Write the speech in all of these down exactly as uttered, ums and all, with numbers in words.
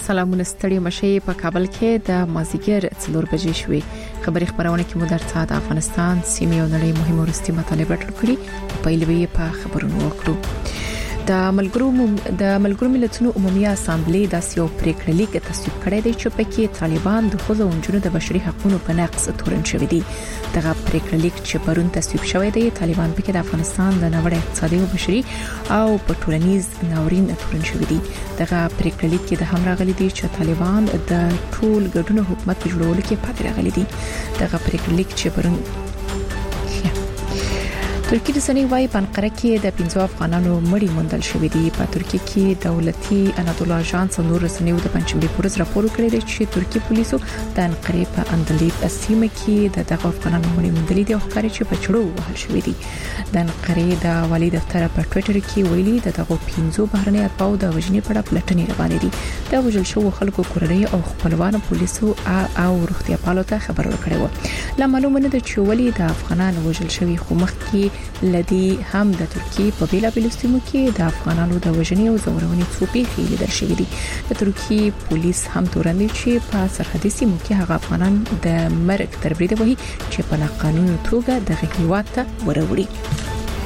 سلامونه ستړي مشه په کابل کې د مازیګر څلور بجې شوې خبري خبرونه کې مو درته د افغانستان سیمې او نړۍ مهمه ورستي مطالبه ټولکړي په پیلوي په خبرونو وکړو. د ملګرو د ملګرو ملتونو عمومي اسامبلې د سیو پریکړه لیک تصویب کړی دی چې پکې طالبان د خوځو انجونو د بشري حقوقو په نقض تورن شوی دی. دغه پریکړه لیک چې پرون تصویب شوی دی طالبان پکې د افغانستان د نوړ اقتصادي او بشري او په ټولنیز ناورین تورن شوی دی. دغه پریکړه لیک کې د هم راغلي دي چې طالبان د ټول ګډون حکومت په جوړولو کې پاتې راغلي دي. دغه پریکړه لیک چې پرون ترکی د سنې وايي په انقره کې د پنځو افغانانو مړي موندل شوې دي. په ترکی کې دولتي انادولو اژانس نور رسنیو د پنځمبه پورز راپور کړی دی چې ترکی پولیسو د انقره په اندلیب سیمه کې د دغه افغانانو مړي موندل دي او ښکاري چې په چړو وهل شوې دي. د انقره د والي دفتر په ټوئیټر کې ویلي د دغه پنځو بهرنۍ اتباعو د وژنې په اړه پلټنې روانې دي. د وژل شوو خلکو کورنۍ او خپلوانو پولیسو او روغتیا پالو ته خبر ورکړی و. لا معلومه نه ده چې ولې د افغانانو وژل شوی خو مخکې لدی هم د ترکی په بیلا بیل سیمو کې د افغانانو د وژنې او زورونې څوپی خېل در شوې دي. د ترکی پولیس هم تورنوي چې په سرحدي سیمو کې هغه افغانان د مرګ تر برید وهي چې په قانوني توګه د هیواد ته وروړي.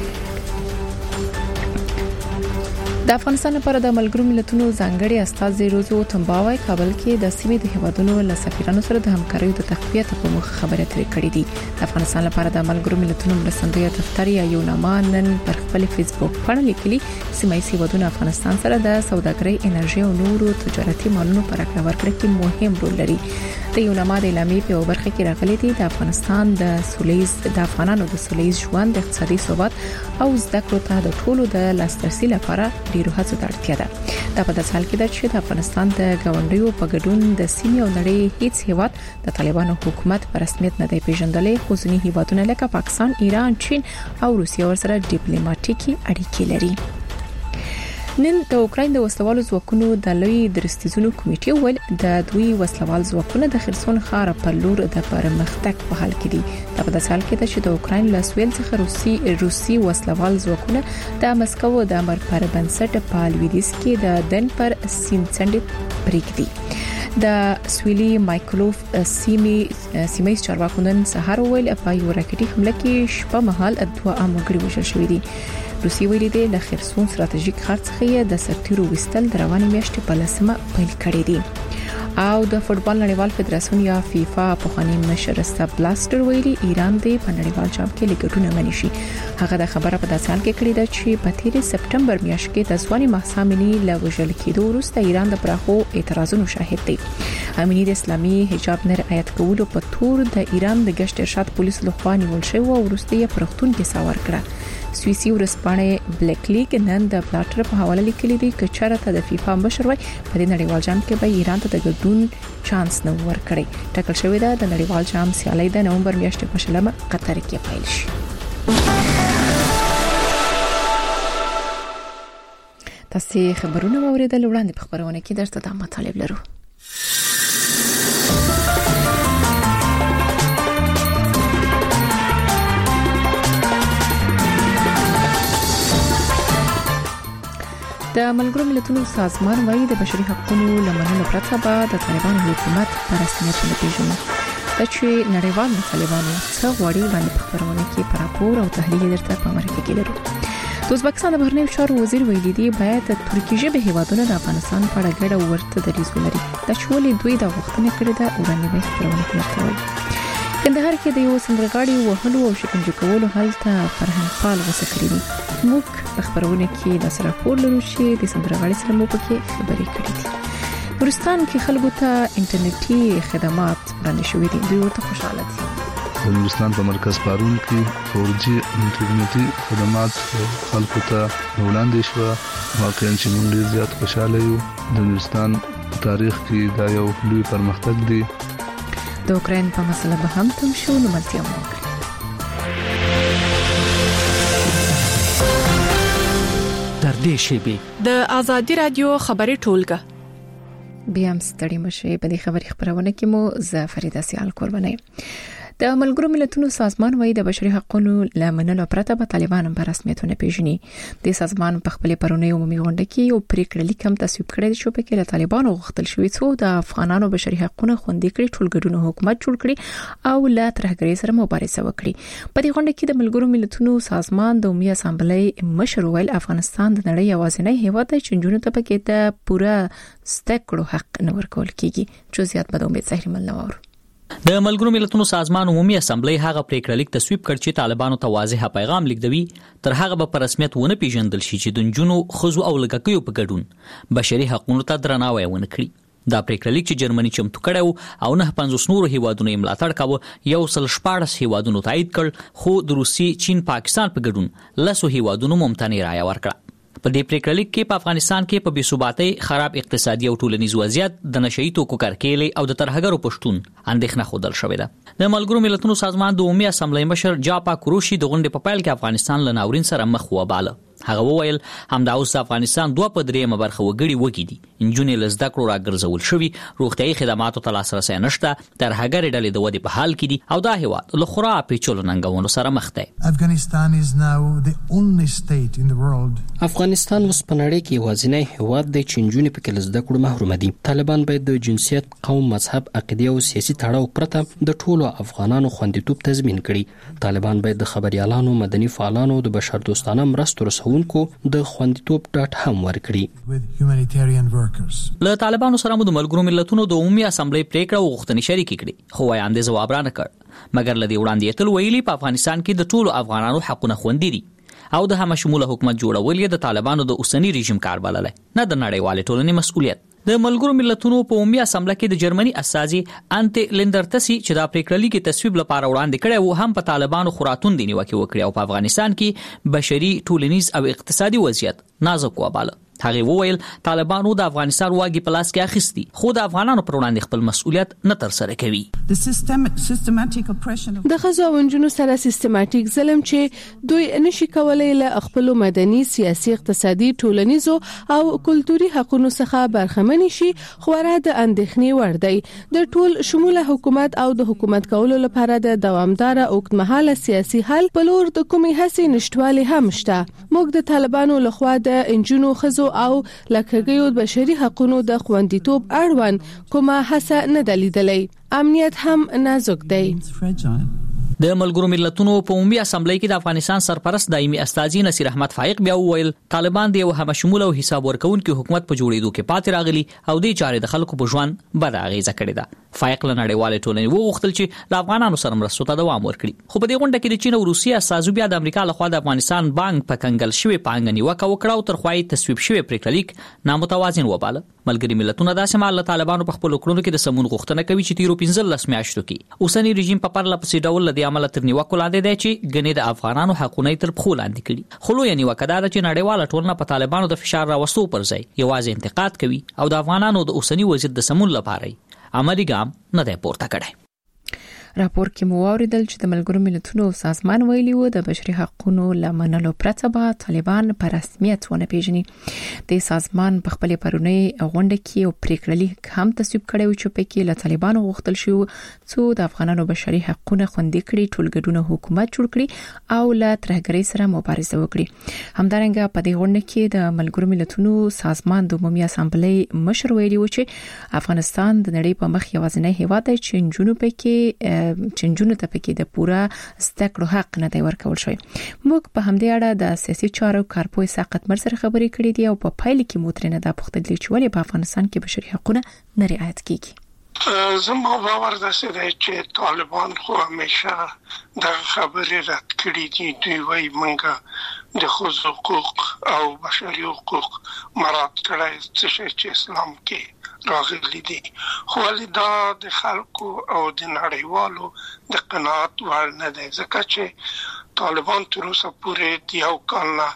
د افغانستان لپاره د ملګرو ملتونو ځانګړي استازي روزو تنباوي کابل کې د سیمې د هیوادونو له سفیرانو سره د همکارۍ د تقویت په موخه خبرې اترې کړې دي. د افغانستان لپاره د ملګرو ملتونو مرستندوی دفتر یو نامه نن پر خپل فیسبوک باندې لیکلي سیمایي هیوادونو افغانستان سره د سوداګرۍ انرژي او نورو تجارتي مالونو پر راکړه ورکړه کې مهم رول لري. د یو نامه د اعلامیې په برخه کې راغلي دي د افغانستان د سولیز د افغانانو د سولیز ژوند د اقتصادي ثبات او زده کړو ته د ټولو د لاسرسي لپاره ډیرو هڅو ته اړتیا ده. دا په داسې حال کې ده چې د افغانستان د ګاونډیو په ګډون د سیمې او نړۍ هیڅ هیواد د طالبانو حکومت په رسمیت نه دی پیژندلې. خو ځینې هیوادونه لکه پاکستان، ایران، چین او روسیه ورسره ډیپلوماټیکي اړیکې لري. نن د اوکراین د وسلوالو ځواکونو د لوی درستیزونو کمیټې ول د دوی وسلوال ځواکونه د خرسون ښار په لور د پرمختګ په حال کې دي. دا په داسې حال کې ده چې د اوکراین له سویل څخه روسي روسي وسلوال ځواکونه د مسکو د امر پر بنسټ په لویدیس کې د دن پر سینڅنډ پریکدي. د سویلي مایکلوف سیمې سیمې چارواکو نن سهار ویل په یو راکټي حمله کې شپه مهال دوه عام وګړي وژل شوي دي. روسي ویلي دی له خرسون ستراتیژیک خرڅ خې د سرتیرو وستل د رواني میاشتې په لسمه پیل کړی دی. او د فوتبال نړیوال فدراسیون یا فیفا په خاني مشر سټاپ بلاستر ویلي ایران دی په نړیوال جام کې لګټونه منی شي. هغه د خبره په داسې حال کې کړې ده چې په تیر سپټمبر میاشت کې د ځواني محسامني له وژل کېدو وروسته ایران د پراخو اعتراضونو شاهد دی. امنیت اسلامي حجاب نه رعایت کولو په تور د ایران د گشت ارشاد پولیس لخوا نیول شوی او وروسته یې پرختون کې ساور کړه. سویسي ورسپانې بلیک لیګ نن د پلاټر په حواله لیکلي دي چې چارته د فیفا مشر وای په دې نړیوال جام کې به ایران ته د ګډون چانس نه ورکړي. ټاکل شوی ده د نړیوال جام سیالي د نومبر میاشتې په شلمه قطر کې پیل شي. تاسو خبرونه اوریدل وړاندې په خبرونه کې درته د مطالب لرو. د ملګرو ملتونو سازمان وايي د بشري حقوقو لمنلو پرته به د طالبانو حکومت په رسمیت نه پیژني. دا چې نړیوال طالبانو څو غوړي باندې په خبرونه کې پر راپور او تحلیل درته په مرکه کې لرو. د ازبکستان د بهرنیو چارو وزیر ویلي دی باید د ترکیه ژبه هیوادونو د افغانستان په اړه ګډه ورته دریځ ولري. دا چې ولې دوی د غوښتنې کړې ده وړاندې به خبرونه کوي. کندهار کې د یو سندرغاړي وهلو او شکنجه کولو حالت فرهنګ پال وسه کړی دي. موږ په خبرونه کې د سره پور لرو چې د سندرغاړي سره مو پکې خبرې کړې دي. نورستان کې خلکو ته انټرنیټي خدمات وړاندې شوې دي. دوی ورته خوشاله دي. د نورستان په مرکز پارون کې فور جی انټرنیټي خدمات خلکو ته وړاندې شو. واقعا چې موږ ډیر زیات خوشاله یو. د نورستان تاریخ کې دا یو لوی پرمختګ دی. د اوکراین په مسله به هم تم شو نو ملتیا وکړي. تر دې شیبې د ازادي رادیو خبري ټولګه بیا هم ستړي مشه په دې خبري خبرونه کې مو زه فریده سیال قرباني. د ملګرو ملتونو سازمان وايي د بشري حقوقو لمنلو پرته به طالبان په رسمیتونه پیژني. د سازمان په خپل پرونی عمومي غونډه کې یو پریکړه لیک هم تصویب کړی چې په کې له طالبانو غوښتل شوی څو د افغانانو بشري حقوقو خوندي کړي ټولګډونو حکومت جوړ کړي او لا ترهګرۍ سره مبارزه وکړي. په دې غونډه کې د ملګرو ملتونو سازمان د عمومي اسامبلې مشر ویل افغانستان د نړۍ یوازینی هیواد دی چې جنونو ته پکې د پوره ستکړو حق نه ورکول کیږي. جزئیات به د امید زهري ملنوار. د ملګرو ملتونو سازمان عمومي اسامبلې هغه پریکړه لیک تصویب کړ چې طالبانو ته واضح پیغام لیکدوي تر هغه به په رسمیت ونه پیژندل شي چې د جنونو خزو او لګکیو په ګډون بشري حقوقو ته درناوی ونه کړي. دا پریکړه لیک چې جرمني چمتو کړو او نه پنځوس نورو هیوادونو یې ملاتړ کاوه یو سل شپاړس هیوادونو تایید کړ خو د روسي چین پاکستان په ګډون لسو هیوادونو ممتنع رایه ورکړه. په دې پریکړه لیک کې په افغانستان کې په بیثباتۍ خراب اقتصادي او ټولنیز وضعیت د نشئی توکو کارکېلې او د ترهګرو پښتون اندېښنه خوندل شوې ده. د ملګرو ملتونو سازمان د عمومي اسامبلې مشر جاپا کوروشي د غونډې په پیل کې افغانستان له ناورین سره مخ وباله. هغه وویل همدا اوس افغانستان دوه په درېمه برخه وګړي وګړي دي. انجونې له زده کړو راګرځول شوي، روغتیايي خدماتو ته لاسرسی نشته، ترهګرې ډلې د ودې په حال کې دي او دا هیواد له خورا پیچلو ننګونو سره مخ دی. افغانستان is now the only state in the world. افغانستان اوس په نړۍ کې یوازینی هیواد دی چې انجونې پکې له زده کړو محروم دي. طالبان باید د جنسیت، قوم، مذهب، عقیده او سیاسي تړاو پرته د ټولو افغانانو خوندیتوب تضمین کړي. طالبان باید د خبريالانو، مدني فعالانو، د بشردوستانه مرستو رسونکو د خوندیتوب ډاټ هم ورکړي. له طالبانو سره مو د ملګرو ملتونو د عمومي اسامبلې پریکړه او غوښتنې شریکې کړې، خو وایاندې ځواب را نه کړ. مګر له دې وړاندې تل ویلي په افغانستان کې د ټولو افغانانو حقونه خوندي دي او د هم شموله حکومت جوړول یې د طالبانو د اوسنی رژیم کار بللی، نه د نړیوالې ټولنې مسؤلیت. د ملګرو ملتونو په عمومي اسامبله کې د جرمني استازي انټي لندرتسي چې دا پریکړه لیک تصویب لپاره وړاندې کړی و هم په طالبانو خراتون دی نیوکه وکړي او په افغانستان کې بشري، ټولنیز او اقتصادي وضعیت نازک وباله. هغه وویل طالبانو د افغانستان واګي په لاس کې اخیستي خو د افغانانو پر وړاندې خپل مسؤلیت نه تر سره کوي. د ښځو او نجونو سره سیستماتیک ظلم چې دوی نشي کولای له خپل مدني، سیاسي، اقتصادي، ټولنیزو او کلتوري حقوقو څخه برخمن شي خورا د اندېښنې وړ دی. د ټول شموله حکومت او د حکومت کولو لپاره د دوامدار او اوږدمهاله سیاسي حل په لور د کومې هڅې نشټوالي هم شته. موږ د طالبانو لخوا د انجونو، ښځو او لکهګیو بشري حقوقو د خوندیتوب اړوند کومه هڅه نه دلیدلې. امنیت هم نازک دی. د ملګرو ملتونو په عمومي اسامبلې کې د افغانستان سرپرست دایمي استازي نصیر احمد فائق بیا وویل طالبان د یو هم شموله او حساب ورکونکو حکومت په جوړېدو کې پاتې راغلي او د چارې د خلکو په ژوند بد اغیزه کړې ده. فائق له نړیوالې ټولنې وغوښتل چې د افغانانو سره مرستو ته دوام ورکړي. خو په دې غونډه کې د چین او روسیې استازو بیا د امریکا لخوا د افغانستان بانک په کنګل شوی پانګه نیوکه وکړه او تر خوای تصویب شوی پریکړه لیک نامتوازن وباله. ملګری ملتونه د شمال له طالبانو په خپل کړونو کې د سمون غوښتنه کوي چې تیرو پنځلس میاشتو کې اوسنی رژیم په پرله پسې ډول د عمل تر نیوکو لاندې دی چې ګنې د افغانانو حقونه تر پخو لاندې کړي. خو لوی نیوکه دا چې نړیواله ټولنه په طالبانو د فشار راوستو پر ځای یوازې انتقاد کوي او د افغانانو د اوسنی وضعیت د سمون لپاره عملی ګام نه دی پورته کړی. راپور کې مو اوریدل چې د ملګرو ملتونو سازمان ویلي و د بشري حقوقو لمنلو پرته به طالبان په رسمیت ونه پیژني. د سازمان په خپل پرونی غونډه کې یو پریکړه لیک هم تصویب کړی و چې په کې له طالبانو غوښتل شو څو د افغانانو بشري حقوقو خوندي کړي، ټولګډونه حکومت جوړ کړي او له ترهګرۍ سره مبارزه وکړي. همدارنګه په دې غونډه کې د ملګرو ملتونو سازمان د عمومي اسامبلې مشر ویلي و چې افغانستان د نړۍ په مخ یوازینی هیواد دی چې جنوب کې چنجونو ته پکې د پوره ستکړو حق نه دی ورکول شوی. موږ په همدې اړه د سیاسي چارو کارپوه ساقط مر سره خبرې کړې دي او په پایله کې مو ترنه د پختګلې چې په افغانستان کې بشري حقوقونه نه رعایت کیږي. زما باور داسې دی چې طالبان خو همیشه د خبرې رد کړې دي. دوی وايي موږ د ښځو حقوق او بشري حقوق مراعات کړی چې اسلام کې راغلي دي. خو دا د خلکو او د نړیوالو د قناعت وړ نه دی ځکه چې طالبان تر اوسه پورې د یو کال نه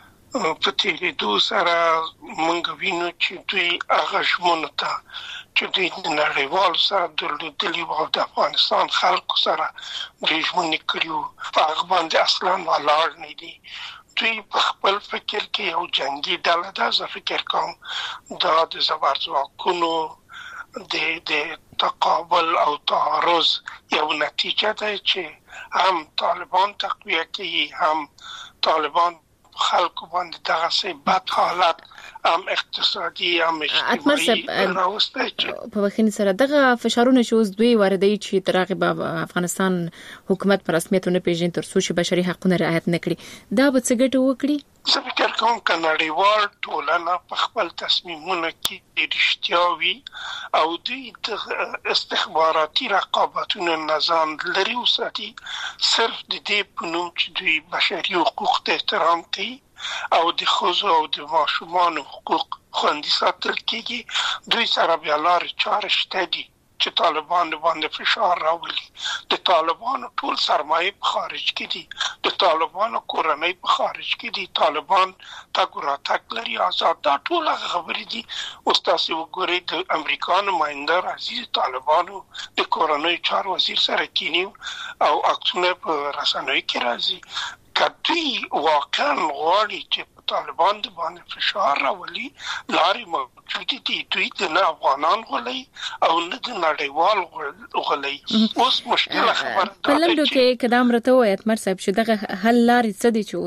په تېرېدو سره موږ وینو چې دوی هغه ژمنو ته چې دوی د نړیوالو سره درلودلي وو او د افغانستان خلکو سره دوی ژمنې کړي وو په هغه باندې اصلا ولاړ نه دي. دوی په خپل فکر کې یو جنگي ډله ده. زه فکر کوم دا د زبرځواکونو د د تقابل او تعارض یو نتیجه ده چې هم طالبان تقویه کوي، هم طالبان خلکو باندې دغه سي بد حالت هم اقتصادي هم اجتماعي راوسته. په وخت سره دغه فشارونه چې اوس دوی واردوي چې ترغیب افغانستان حکومت پر رسمیتونه پیژني تر څو چې بشري حقوقونه رعایت نکړي، دا به څه ګټه وکړي؟ زه فکر کوم چې نړیوال ټولنه په خپل تصمیمونو کې رښتیا وي او دوی د استخباراتي رقابتونو نظام لري وساتي، صرف د دې په نوم چې دوی بشري حقوق ته احترام کوي او د ښځو او د ماشومانو حقوق خوندي ساتل کیږي. دوی سره بیا لارې چارې شته دي چې طالبان باندې فشار راولي. د طالبانو ټول سرمایه په خارج کې دي، د طالبانو کورنۍ په خارج کې دي، طالبان تاګ راتګ لري آزاد. دا ټول خبرې دي. اوس تاسو وګورئ د امریکا نماینده راځي طالبانو د کورنۍ چارو وزیر سره کینی او عکسونه په رسنیو کې راځي. کدی واقعا غواړي چې طالبان د باندې فشار راولي، لارې موجود دي. دوی د افغانان غولي او نه د نړیوال غولي. اوس مشکل خبره ده په لندو کې کدام رته وایي اتمر صاحب چې دغه حل لارې څه دي چې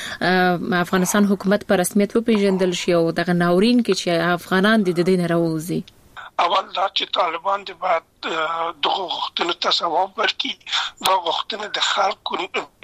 اوس افغانستان حکومت په رسمیت وپیژندل شي او دغه ناورین کې چې افغانان د دې نه راوځي. اول دا چې طالبان د بعد دغه غوښتنو ته ځواب ورکړي. دا غوښتنه د خلکو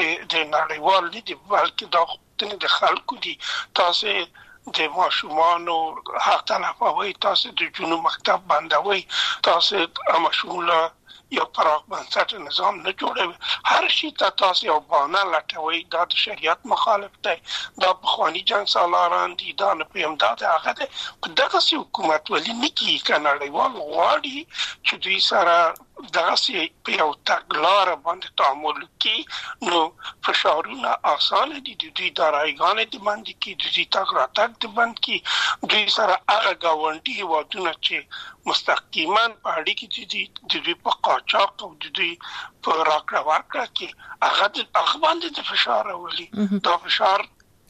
د نړیوال نه دي بلکې دا غوښتنه د خلکو دي. تاسو د ماشومانو حق تلفوي، تاسو د جنوب مکتب بندوي، تاسو مشغوله یو پراخ بنسټ نظام نه جوړوي. هر شي ته تاسو یو بهانه لټوي. دا د شریعت مخالف دی، دا بخوانی جنگ سالاران دي، دا نه پېم دا هغه دی. په دغه سي حکومت ولې نه کیږي؟ نړیوال غواړي چې دوی سره دغه سي په یو تګلار باندې تعامل کوي، نو فشارونه اسانه دي. دوی دارایګان دي باندې کې دوی تاګ راتګ دي باندې کې دوی سره هغه گاونډي هیوادونه چې مستقیما په اړیکه کې دي د دوی په قاچاق او د دوی په راکړه ورکړه کې هغه د هغه باندې د فشار راولي. دا فشار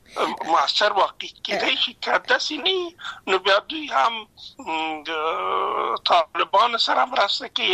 مؤثر واقع کېدای شي که داسې نه، نو بیا دوی هم د طالبان سره مرسته کوي،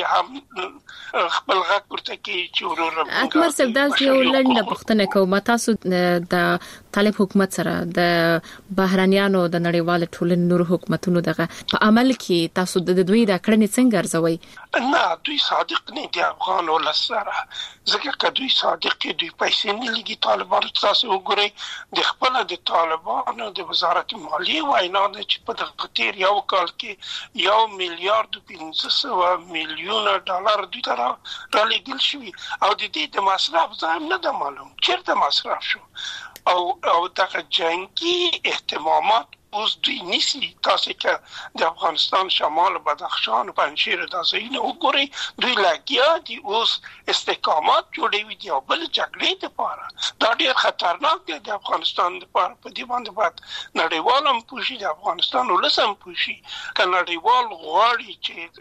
هم خپل غږ ورته کوي چې ورور اکبر صاحب دلته یو لنډه پوښتنه کوم. تاسو د طالب حکومت سره د بهرانيانو د نړیوال ټولنې نور حکومتونو دغه په عمل کې تاسو د دوی د کړنې څنګه ارزوي؟ نه، دوی صادق نه دي افغان ولس سره. ځکه که دوی صادق دي دوی پیسې نه لګي طالبان. تاسو وګورئ د خپل د طالبانو د وزارت مالیه وینا ده چې په دغه تیر یو کال کې یو میلیارډ پنځه سوه میلیونه ډالر دوی ته رالیږل شوي او د دې د مصرف ځای نه ده معلوم چیرته مصرف شو. او او دغه جنگي اهتمامات اوس دوی نیسی. تاسو که د افغانستان شمال بدخشان او پنجشیر د ځایونو وګورئ، دوی لګیا دي اوس استحکامات جوړوي دي او بل جګړې لپاره. دا ډېر خطرناک دی د افغانستان لپاره. په دې باندې باید نړیوال هم پوه شي، د افغانستان ولس هم پوه شي. که نړیوال غواړي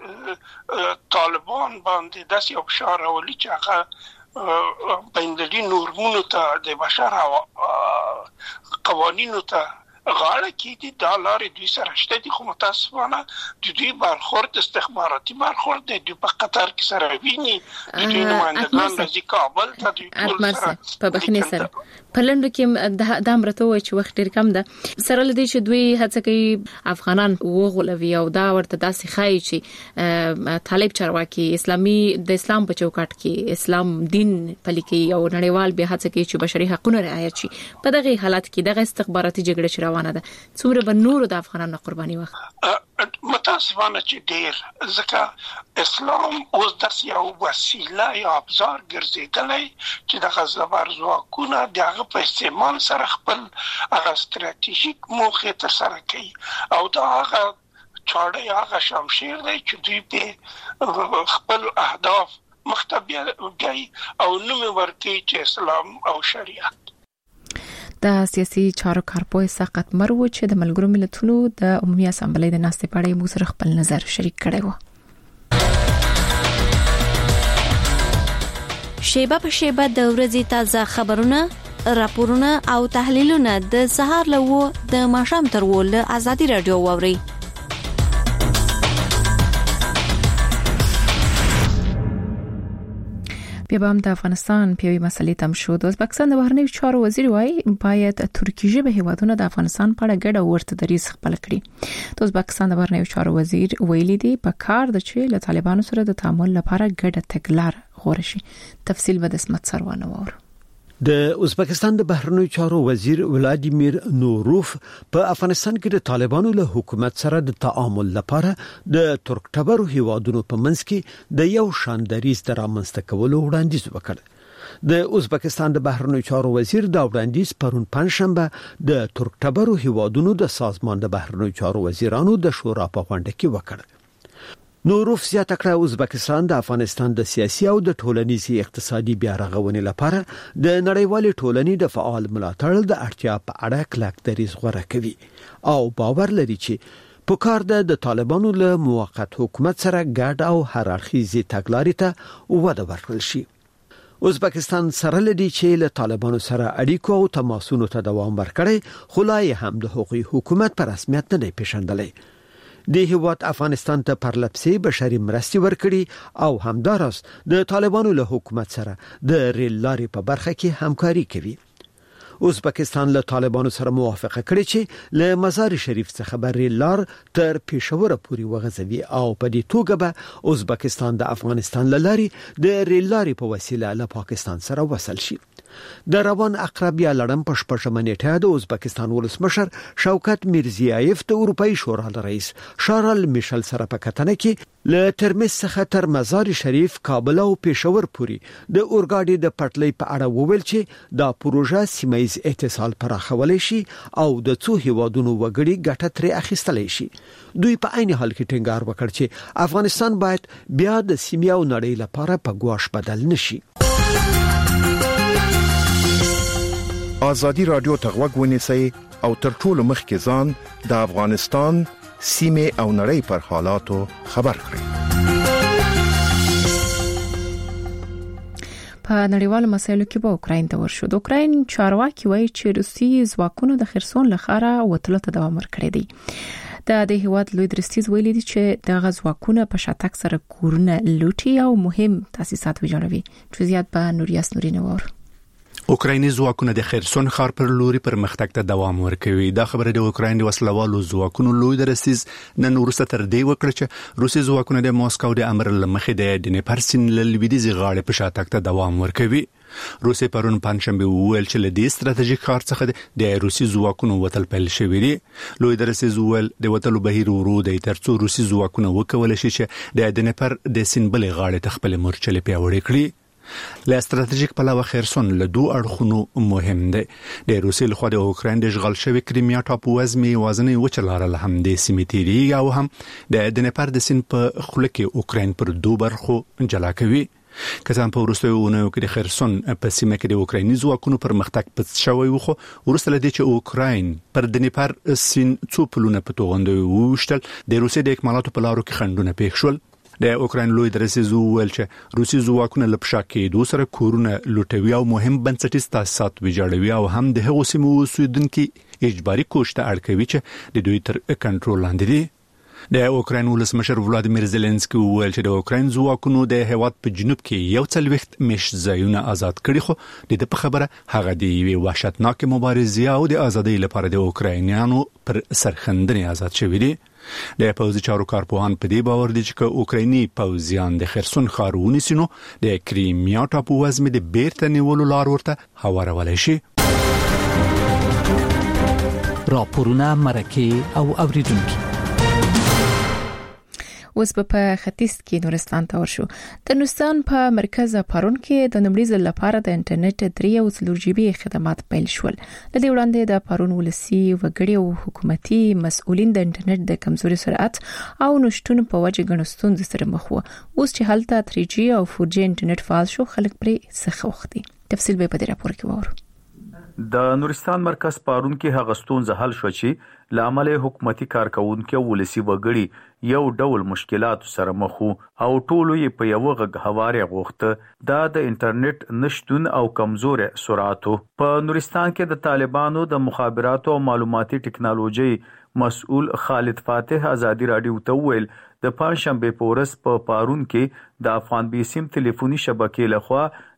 چې طالبان باندې داسې یو فشار راولي چې هغه بین‌المللي نورمونو ته د بشر قوانینو ته غاړه کېږدي، دا لارې دوی سره شته دي. خو متاسفانه د دوی برخورد استخباراتي برخورد دی. دوی په قطر کې سره ویني، د دوی نمایندګان راځي کابل ته، دوی ټول سره په بخښنې سره په لندو کې دا امرته وایي چې وخت ډېر کم ده. سره لدې چې دوی هڅه کوي افغانان وغولوي او دا ورته داسې ښایي چې طالب چارواکي اسلامي د اسلام په چوکاټ کې اسلام دین پلي کوي او نړیوال به هڅه کوي چې بشري حقوقونه رعایت شي. په دغه حالت کې دغه استخباراتي جګړه چې روانه ده څومره به نور د افغانانو قرباني وخت متاسفانه چې ډېر، ځکه اسلام اوس داسې یو وسیله یا ابزار ګرځېدلی چې دغه زبر ځواکونه د هغه په استعمال سره خپل هغه ستراتیژیک موخې ترسره کوي او دا هغه چاړه هغه شمشیر دی چې دوی په خپل اهداف مخته بیایي او نوم ورکوي چې اسلام او شریعت. د سیاسي چارو کارپوه ساقط مرو چې د ملګرو ملتونو د عمومي اسامبلې د ناستې په اړه موږ سره خپل نظر شریک کړی و. شیبه په شیبه د ورځې تازه خبرونه، راپورونه او تحلیلونه د سهار له و د ماښام تر و له ازادي رادیو واوري. بیا به هم د افغانستان په یوې مسلې تم شو. د ازبکستان د بهرنیو چارو وزیر وایي باید ترکی ژبه هیوادونه د افغانستان په اړه ګډه ورته دریځ خپل کړي. د ازبکستان د بهرنیو چارو وزیر ویلي دی په کار د چې له طالبانو سره د تعامل لپاره ګډه تګلارې غوړه شي. تفصیل به د اسمت سروانه وورو. د ازبکستان د بهرنیو چارو وزیر ولادیمیر نوروف په افغانستان کې د طالبانو له حکومت سره د تعامل لپاره د ترکټبرو هیوادونو په منځ کې د یو شان دریځ د رامنځته کولو وړاندیز وکړ. د ازبکستان د بهرنیو چارو وزیر دا وړاندیز پرون پنځشنبه د ترکټبرو هیوادونو د سازمان د بهرنیو چارو وزیرانو د شورا په غونډه کې وکړ. نوروف زیاته کړه ازبکستان د افغانستان د سیاسي او د ټولنیزي اقتصادي بیا رغونې لپاره د نړیوالې ټولنې د فعال ملاتړ د اړتیا په اړه کلک دریځ غوره کوي او باور لري چې په کار ده د طالبانو له موقت حکومت سره ګډ او هر اړخیزي تګلارې ته وده ورکړل شي. ازبکستان سره لدی چې له طالبانو سره اړیکو او تماسونو ته دوام ورکړي، خو لا یې هم د حقوقي حکومت پر رسمیت نه پیژندلی. د هیواد افغانستان ته پرلپسې بشري مرستې ورکړي او همداراز د طالبانو له حکومت سره د ریل لارې په برخه کې همکاري کوي. ازبکستان له طالبانو سره موافقه کړې چې له مزار شریف څخه به ریل لار تر پېښور پورې وغځوي او په دې توګه به ازبکستان د افغانستان له لارې د ریل لارې په وسیله له پاکستان سره وصل شي. د روان اقرب یا لړم په شپږمه نیټه د ازبکستان ولسمشر شوکت میرزیایف د اروپאי شورا رئیس شارل میشل سره په کتنه کې له ترمز څخه تر مزار شریف، کابل او پېښور پورې د اورګاډي د پټلۍ په اړه وویل چې دا پروژه سیمایي اتصال پراخولای شي او د څو هیوادونو وګړي ګټه ترې اخیستلای شي. دوی په عین حال کې ټینګار وکړ چې افغانستان باید بیا د سیمه او نړۍ لپاره په ګواښ بدل نشي. آزادی رادیو تغوږ ونیسئ او تر ټولو مخکې ځان د افغانستان سیمه او نړۍ پر حالاتو خبر کړئ. په نړیوالو مسایلو کې به اوکراین ته ورشو. د اوکراین چارواکي وایي چې روسي ځواکونه د خرسون لخوا وټلو ته دوام ورکړي دي. د د هیواد لوی درستیز ویلي دي چې د غزواکونه په شاتګ سره کورونه لوټي او مهم تاسیسات ویجاړوي. چې زیات به نوریاس نورینه وور. اوکرایني ځواکونه د خرسون ښار پر لوري پرمختګ ته دوام ورکوي. دا خبره د اوکراین د وسلوالو ځواکونو لوی درستیز نن وروسته تر دې وکړه چې روسي ځواکونه د ماسکو د امر لمخې د ډنیپر سیند له لویدیځ غاړې په شاتګ ته دوام ورکوي. روسي پرون پنځشنبه وویل چې له دې ستراتیژیک ښار څخه د روسي ځواکونو وتل پیل شوی دی. لوی درستیز وویل د وتلو بهیر ورو دی ترڅو روسي ځواکونه وکولای شي چې د ډنیپر د سیند بلې غاړې ته خپل مورچلې پیاوړې کړي. له ستراتیژیک پلوه خرسون له دوه اړخونو مهم دی. د روسیې لخوا د اوکراین د اشغال شوی کریمیا ټاپووزمې یوازینۍ وچه لاره له همدې سیمې تیریږي او هم د ډنیپر د سیند په خوله کې اوکراین پر دوه برخو جلا کوي. که څنګه په وروستیو اونیو کې د خرسون په سیمه کې د اوکرایني ځواکونو پرمختګ پڅ شوی و، خو وروسته له دې چې اوکراین پر ډنیپر سیند څو پلونه په توغندوي وشتل د روسیې د اکمالاتو په لارو کې خنډونه پیښ شول. د اوکراین لوی درستیز وویل چې روسي ځواکونه له پشا کېدو سره کورونه لوټوي او مهم بنسټیز تاسیسات ویجاړوي او هم د هغو سیمو اوسیدونکو اجباري کوچ ته اړ کوي چې د دوی تر کنټرول لاندې دي. د اوکراین ولسمشر ولادیمیر زيلنسکي وویل چې د اوکراین ځواکونو د هیواد په جنوب کې یو څلويخت مش ځایونه آزاد کړي، خو د په خبره هغه د یوې وحشتناک مبارزې او د ازادۍ لپاره د اوکراینیانو پر سرخندنې آزاد شوي دي. د پوځي چارو کارپوهان په دې باور دي چې اوکرایني پوځیان د خرسون ښار ونیسي نو د کریمیا ټاپووزمې د بیرته نیولو لار ورته هوارولای شي. راپورونه مرکه او اوریدونکو اوس په ختیځ کې نورستان ته ورشو. د نورستان په مرکز پارون کې د نمړي ځل لپاره د انټرنیټ درې او څلور جی بي خدمات پیل شول. لدې وړاندې د پارون ولسی وګړي او حکومتي مسؤلین د انټرنیټ د کمزوري سرعت او نشټون په وجه غنستون سره مخ وو. اوس چې حالت تھری جی او فور جی انټرنیټ فعال شو، خلک پرې سخوختي. تفصیل به په دې راپور کې وورو. د نورستان مرکز پارون کې هغه ستونزه حل شو چې لامل حکومتي کارکونکو ولسی وګړي یو ډول مشکلات سره مخ او ټولو یې په یو غږ هواره غوښته دا د انټرنیټ نشټون او کمزور سرعت په نورستان کې د طالبانو د مخابراتو او معلوماتي ټکنالوژي مسؤل خالد فاتح ازادي رادیو ته ویل د پنځشنبه پورس په پارون کې د افغان بیسیم ټلیفوني شبکې لخوا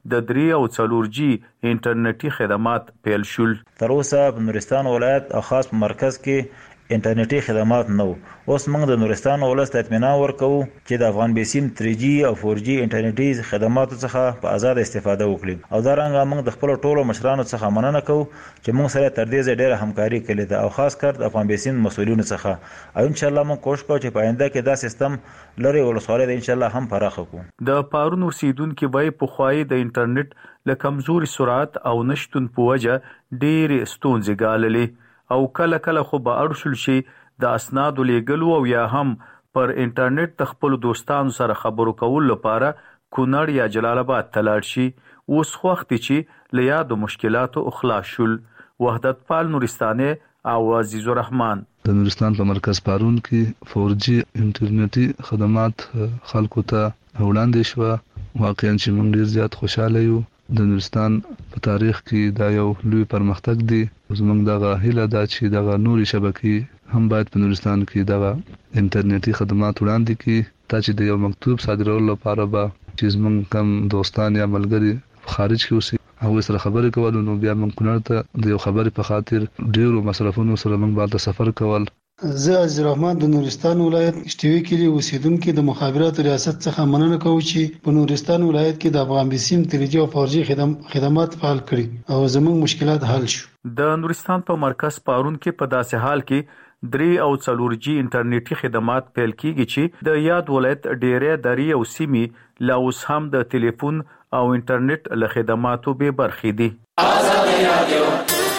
د درې او څلور جی انټرنیټي خدمات پیل شول. تر اوسه په نورستان ولایت او خاص په مرکز کې انټرنیټي خدمات نو. اوس موږ د نورستان ولایت اطمینان ورکوو چې د افغان بیسیم تری جی او فور جی انټرنیټي خدماتو څخه په آزاد استفاده وکړي او دا رنګه موږ د خپل ټولو مشرانو څخه مننه کوو چې موږ سره تر دې ډېره همکاري کړې ده او خاص کر د افغان بیسیم مسؤلینو څخه او ان شاء الله موږ کوشش کوو چې په آینده کې دا سیستم لري ولسوالۍ د ان شاء الله هم پراخ کړو. د پارون اوسیدونکو وای په خوای د انټرنیټ له کمزوري سرعت او نشټون په وجه ډېر ستونزې ګاللې او کله کله خو به اړ شول شي د اسنادو لیږلو او یا هم پر انټرنیټ د خپل دوستانو سره خبرو کول لپاره کونړ یا جلال آباد ته لاړ شي. اوس خو وخت چې له یادو مشکلاتو خلاص شول. وحدت پال نورستاني او عزیز الرحمن. د نورستان په مرکز پارون کې فور جی انټرنیټي خدمات خلکو ته وړاندې شو. واقعا چې موږ ډیر زیات خوشاله یو. د نورستان په تاریخ کې دا یو لوی پرمختګ دی. زموږ دغه هیله ده چې دغه نوري شبکې هم باید په نورستان کې دغه انټرنیټي خدمات وړاندې کړي تا چې د یو مکتوب صادرولو لپاره به چې زموږ کم دوستان یا ملګري خارج کې اوسي هغه سره خبرې کول نو بیا موږ کونړ ته د یو خبرې په خاطر ډیرو مصرفونو سره موږ باید سفر کول. زه عزیز الرحمن د نورستان ولایت اشتوي کلی اوسیدونکو د مخابراتو ریاست څخه مننه کوم چې په نورستان ولایت کې د افغان بیسیم تری جی او فور جی خدمات فعال کړي او زموږ مشکلات حل شو. د نورستان په مرکز پارون کې په داسې حال کې درې او څلور جی انټرنیټي خدمات پیل کیږي چې د یاد ولایت ډېرې درې او سیمې لا اوس هم د ټلیفون او انټرنیټ له خدماتو به برخې دي. آزاد رادیو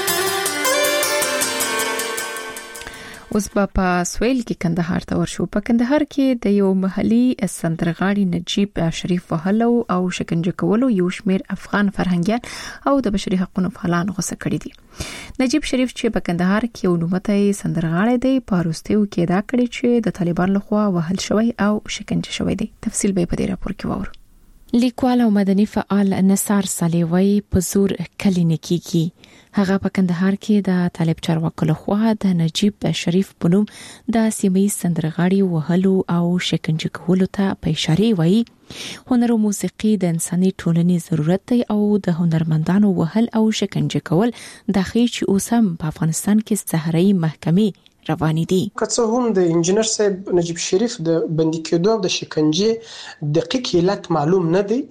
اوس په سویل کې کندهار ته ورشو. په کندهار کې د یو محلي سندرغاړي نجیب شریف وهلو او شکنجه کولو یو شمیر افغان فرهنګیان او د بشري حقوقو فعالان غوسه کړي دي. نجیب شریف چې په کندهار کې یو نومته سندرغاړي دی په وروستیو کې دا کړی چې د طالبان لخوا وهل شوی او شکنجه شوی دی. تفصیل به په دې راپور کې وورو. لیکوال او مدني فعال نثار صالحوی په زور کلینه کیږي. هغه په کندهار کې د طالب چارواکو لخوا د نجیب شریف په نوم د سیمې سندرغاړي وهلو او شکنجه کولو ته په اشاره وایي. هنر او موسیقي د انساني ټولنې ضرورت دی او د هنرمندانو وهل او شکنجه کول د خېچ اوسم په افغانستان کې صحرایي محکمې رواني دي. که څه هم د انجنیر صاحب نجیب شریف د بندي کېدو او د شکنجې دقیق علت معلوم نه دی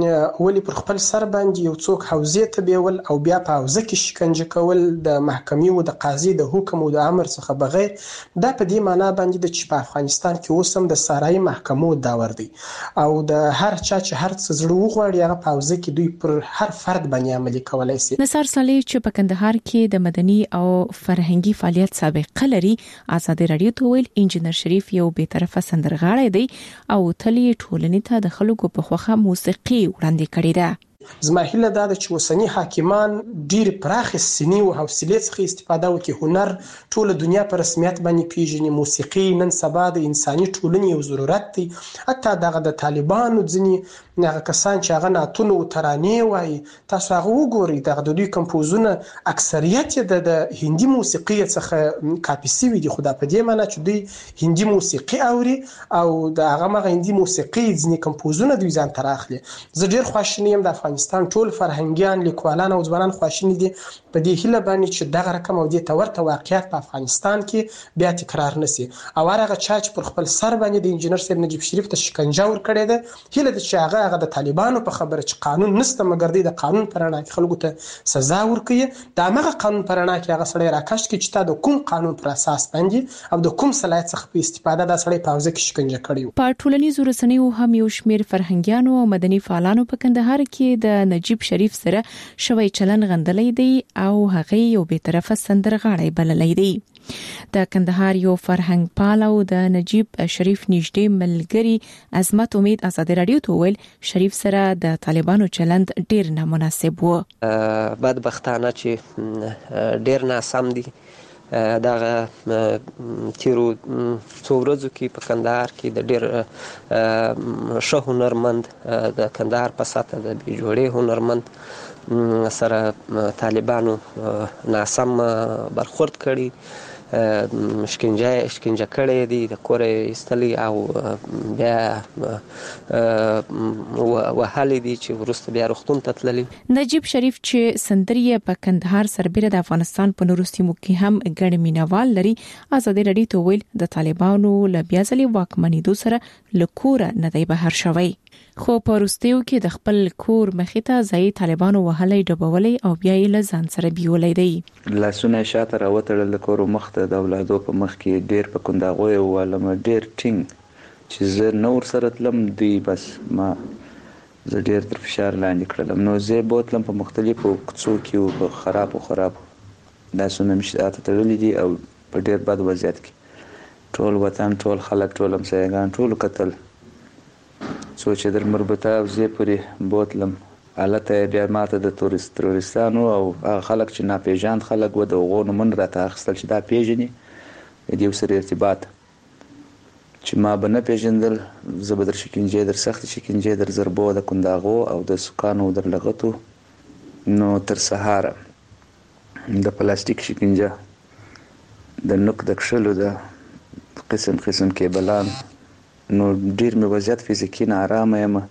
ولی پر خپل سر باندې یو څوک حوزې ته بیول او بیا په حوزه کې شکنجه کول د محکمې او د قاضي د حکم او د امر څخه بغیر دا په دې معنی باندې د چې په افغانستان کې اوسم د صحرایي محکمو داور دی او د هر چا چې هر څه زړه وغواړي هغه په حوزه کې دوی پر هر فرد باندې عملي کولای شي. نثار صالح چې په کندهار کې د مدني او فرهنګي فعالیت سابقه لري آزاد رادیو ته ویل انجنیر شریف یو بې طرفه سندرغاړی دی او تل ټولنې ته د خلکو په خوخه موسیقي وړاندې کړې ده. زما هیله دا ده چې اوسنی حاکمان ډیر پراخ سنی او حوصله څخه استفاده وکړي. هنر ټول دنیا په رسمیت باندې پیژني. موسیقي نن سبا د انساني ټولنې یو ضرورت دی. حتی دغه د طالبانو ځینی هغه کسان چې هغه ناتونه او ترانې وایي تاسو هغه وګورئ دغه د دوی کمپوزونه اکثریت د د هندي موسیقي څخه کاپي شوي دي. خو دا په دې معنی چې دوی هندي موسیقي اوري او د هغه مغه هندي موسیقي ځینې کمپوزونه دوی ځان تر اخلي. زه ډیر خوشاله یم د افغانستان ټول فرهنګيان لیکوالان او ځوانان خوشاله دي په دې هیله باندې چې دغه رقم او دې تورته واقعیت په افغانستان کې بیا تکرار نشي او هغه چا چې پر خپل سر باندې د انجنیر صاحب نجیب شریف ته شکنجه ور کړې ده هیله ده چې هغه هغه د طالبانو په خبره چې قانون نشته مګر د قانون پرانا کې خلکو ته سزا ورکړي دا هغه قانون پرانا کې هغه سړی راکښ کې چې تا د کوم قانون پر اساس باندې او د کوم صلاحیت څخه په استفاده د سړی په حوزه کې شکنجه کړی. په ټولنیزو رسنیو هم یو شمیر فرهنګیانو او مدني فعالانو په کندهار کې د نجیب شریف سره شوی چلن غندلې دی او هغه یو به طرفه سندرغاړی بللې دی. د کندهار یو فرهنګ پال او د نجیب شریف نږدې ملګری عظمت امید آزاد رادیو ته ویل شریف سره د طالبانو چلند ډیر نامناسب و. بدبختانه چې ډیر ناسم دي. دغه تیرو څو ورځو کې په کندهار کې د ډیر ښه هنرمند د کندهار په سطح د بې جوړې هنرمند سره طالبانو ناسم برخورد کړي شکنجه شکنجه کړي دي، د کور ایستلي او بیا وهلي دي چې وروسته بیا روغتون ته تللي. نجیب شریف چې سندرې په کندهار سربېره د افغانستان په نورو سیمو کې هم ګڼ مینوال لري، ازادي رادیو ته ویل د طالبانو له بیا ځلې واکمنېدو سره له کوره نه دی بهر شوی، خو په وروستیو کې د خپل کور مخې ته ځای طالبانو وهلي ډبولي او بیا یې له ځان سره بیولای دی. لاسونه شاته راوتړل د کور مخ ته د اولادو په مخ کې ډیر په کنداغو یو ولم ډیر ټینګ چې زه نور سره تلم دی، بس ما زه ډیر تر فشار لاندې کړلم. نو زه بوتلم په مختلفو کوڅو کې او په خراب او خراب لاسونه مشته تړلې دي او په ډیر بد وضعیت کې ټول وطن ټول خلک ټول همسایگان ټول قتل سوچ در مربوطه او زه پرې بوتلم حالته بیا ماته د تورست ترورستانو او خلک چې ناپېژاند خلک و د غونو من راته اخستل چې دا پیژني د یو سره ارتباط چې ما به نه پیژندل، زه به در شکنجې در سخت شکنجې در ضربو د کنداغو او د سکانو در لغتو نو تر سهاره د پلاستیک شکنجه د نوک د کښلو د قسم قسم کیبلان، نو ډیر مې وضعیت فزیکی نه آرامه یم،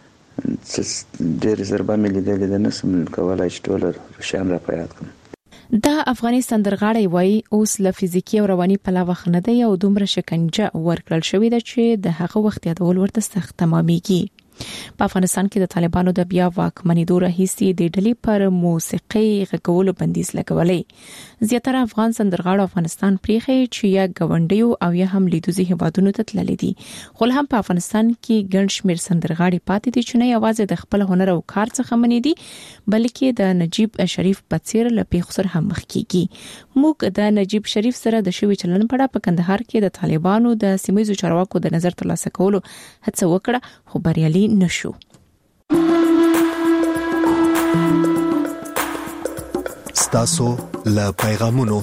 ډیر ضربه مې لیدلې ده، نسم کولای چې ټول شان را په یاد کړم. دا افغاني سندرغاړی وایي اوس له فزیکی او رواني پلوه نه دی او دومره شکنجه ورکړل شوې ده چې د هغه وخت یادول ورته سخت تمامېږي. په افغانستان کې د طالبانو د بیا واکمنېدو راهیسې د ډلې پر موسیقي غږولو بندیز لګولې. زیاتره افغان سندرغاړو افغانستان پریخي چې یا غونډیو او یا هم لیدوزي هیوادونو ته تللي دي، خو هم په افغانستان کې ګڼ شمېر سندرغاړي پاتې دي چې نه یوازې د خپل هنر او کار څخه منې دي بلکې د نجیب شریف په څیر له پیښو سره هم مخ کیږي. موږ د نجیب شریف سره د شوی چلن په اړه په کندهار کې د طالبانو د سیمایي چارواکو د نظر ترلاسه کولو هڅه وکړه، خو بریالي نشو. ستاسو له پیغامونو.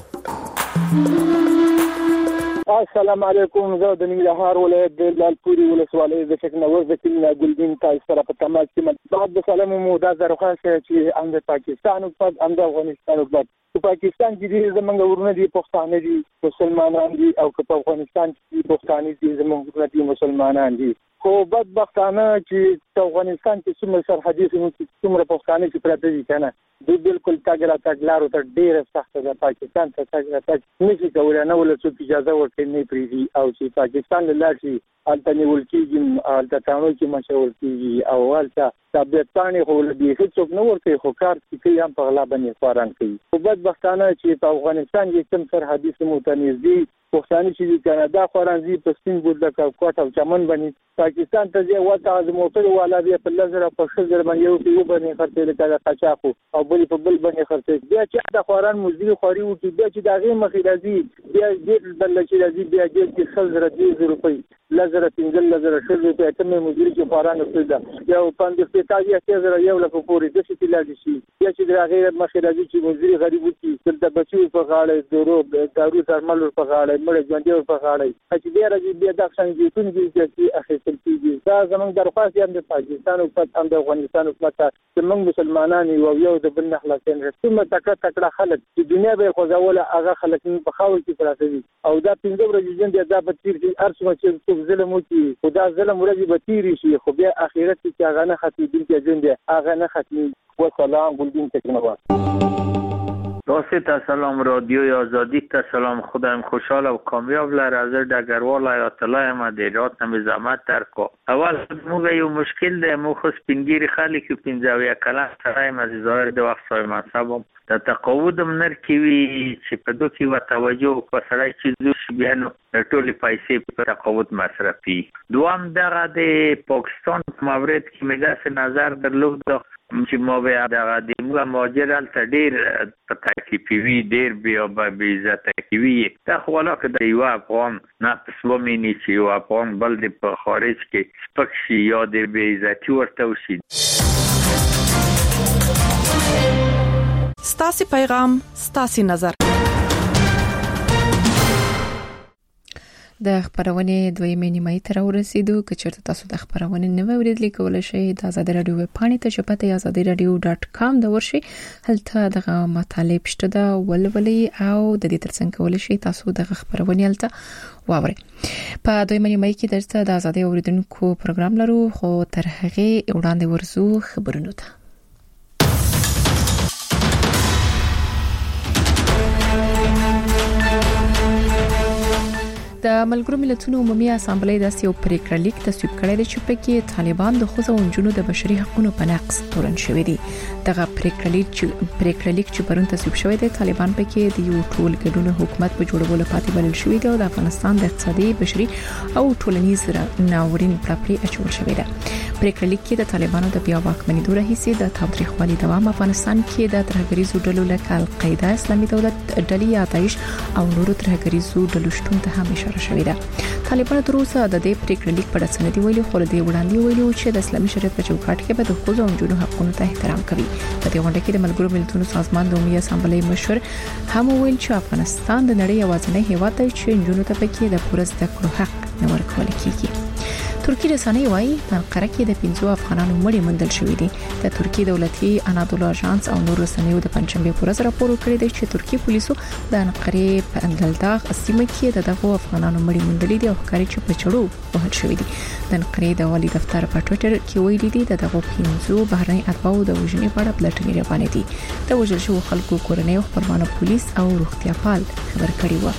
السلام علیکم، زه د ننګرهار ولایت د لالپوري ولسوالۍ د شکنوز د کلي ګلدین تاسو سره په تماس کې بعد د سلام مو د درخواست چې هم د پاکستان او هم د افغانستان په پاکستان کې زمونږ ورونه دي پښتانه دي مسلمانان دي او په افغانستان کې پښتانه دي زمونږ ورونه دي مسلمانان دي، خو بدبختانه چې په افغانستان کې څومره سرحدي سیمو کې څومره پښتانه چې پراته دي کنه دوی بالکل تاګ را تاګ لارو ته ډیره سخته ده. پاکستان ته تاګ را تاګ نشي کولای، نه ولې څوک اجازه ورکړي نه پریږدي او چې پاکستان له لارې هلته نیول کېږي هلته تاڼو کې مشهور کېږي او هلته طبیعت پاڼې خو له دې هېڅوک نه ورکوي، خو کار چې کوي هم په غلا باندې خواران کوي. خو بدبختانه چې په افغانستان کې کوم سرحدي سیمو ته نږدې پښتانه چې د کاناډا خوارانځي په سپین بولدک او کوټ او چمن باندې پاکستان ته ځي وته از موټر والا بیا په لزر په شزر باندې یو په باندې خرڅې لکه قاچاقو او بل په بل باندې خرڅې بیا چې د خواران مزدوري خوري او بیا چې دغه مخې راځي بیا دې بل چې راځي بیا دې کې خزر دې روپۍ لزر پنځل لزر شل په اتمه مزدوري کې خواران پیدا یو پاندې په تاجي چې یو لکه پوري د څه تلاږي شي بیا چې دغه مخې راځي چې مزدوري غریب وي د بچو په غاړه درو دارو درمل په غاړه مړ ژوندې په غاړه چې بیا راځي بیا د څنګه څنګه چې اخیستل کیږي. دا زمونږ درخواست یم د پاکستان او هم د افغانستان حکومت ته موږ مسلمانان یو یو د بل نه خلاصین رسمه تکړه تکړه خلک چې دنیا به خوځوله هغه خلک په خاور کې پراته دي او دا پنځه ورځې ژوند دا په تیر کې ارسمه چې ظلم وکړي خدا ظلم ورځي به تیری شي خو بیا اخرت کې هغه نه ختمي دي ژوند هغه نه ختمي. والسلام گلدین تکنوات. راستی تا سلام رادیوی آزادی تا سلام، خدایم خوشحال و کامیاب لر از دگروال آیات الله ما دیرات نمی زحمت ترکو. اول موگه یو مشکل ده مو خود پینگیر خالی که پینزاویه کلان سرایم از ظاهر ده وقت سای منصبم دا تقاودم نرکیوی چی پدو کی و توجه و پسرای چیزوش بیانو در طول پایسی پر تقاود مصرفی. دوام دقا ده پاکستان مورد که میگه نظر در لوگ دا چې ما به دغه د موږ مهاجر هلته ډېر په تکلیفي وي ډېر بیا بې عزته کوي. دا خو ولاکه د یوه افغان نفس ومیني چې یو افغان بل د په خارج کې سپک شي یا د بې عزتي ورته وشي. ستاسې پیغام ستاسې نظر. د خبرونې دویمه نیمه تر ورسېدو که چېرته تاسو د خبرونې نه اوریدلې کولای شئ د آزادي رادیو ویب پاڼې ته چې پته آزادي رادیو ډاټ کام د ورشي هلته دغه مطالب شته دا ولولې او د دې ترڅنګ کولای شئ تاسو د خبرونې هلته واورئ. په دویمه نیمه کې درته د آزادي اوریدونکو پروګرام لرو خو تر هغه وړاندې ورزو خبرونو ته. د ملګرو ملتونو عمومي اسامبلې د سیو پریکړه لیک تصویب کړی دی چې پکې طالبان د ښځو او نجونو د بشري حقوقو په نقض تورن شوی دی. دغه پریکړه لیک چې پریکړه لیک چې پرون تصویب شوی دی طالبان پکې د یو ټول ګډون حکومت په جوړولو لپاره بلل شوی دی او د افغانستان د اقتصادي بشري او ټولنیز ناورین پرپری اچول شوی دی. پریکړه لیک کې د طالبانو د بیا واکمنۍ راهیسې د تاوتریخوالي دوام افغانستان کې د ترهګریزو ډلو لکه القاعده، اسلامي دولت ډلې یا داعش او نورو ترهګریزو ډلو شتون ته هم اشاره شوې ده. طالبان تر اوسه د دې پریکړې لیک په اړه سندې ویلي خو د وړاندې ویلي چې د اسلامي شریعت په چوکاټ کې به د ښځو او نجونو حقوقو ته احترام کوي. په دې غونډه کې د ملګرو ملتونو سازمان د عمومي اسامبلې مشر هم ویل چې افغانستان د نړۍ یوازینی هیواد دی چې نجونو ته پکې د پوره زده کړو حق نه ورکول کیږي. ترکی رسنۍ وايي په انقره کې د پنځو افغانانو مړي موندل شوې دي. د ترکی دولتي انادولو اژانس او نور رسنیو د پنځمبه پر ورځ راپور کړی دی چې ترکی پولیسو د انقره په اندلداغ سیمه کې د دغو افغانانو مړي موندل دي او ښکاري چې په چړو وهل شوې دي. د انقره د والي دفتر په ټوئیټر کې ویلي دي د دغو پنځو بهرنۍ اتباعو د وژنې په اړه پلټنې روانې دي. د وژل شوو خلکو کورنۍ او خپلوانو پولیس او روغتیا پال خبر کړي و.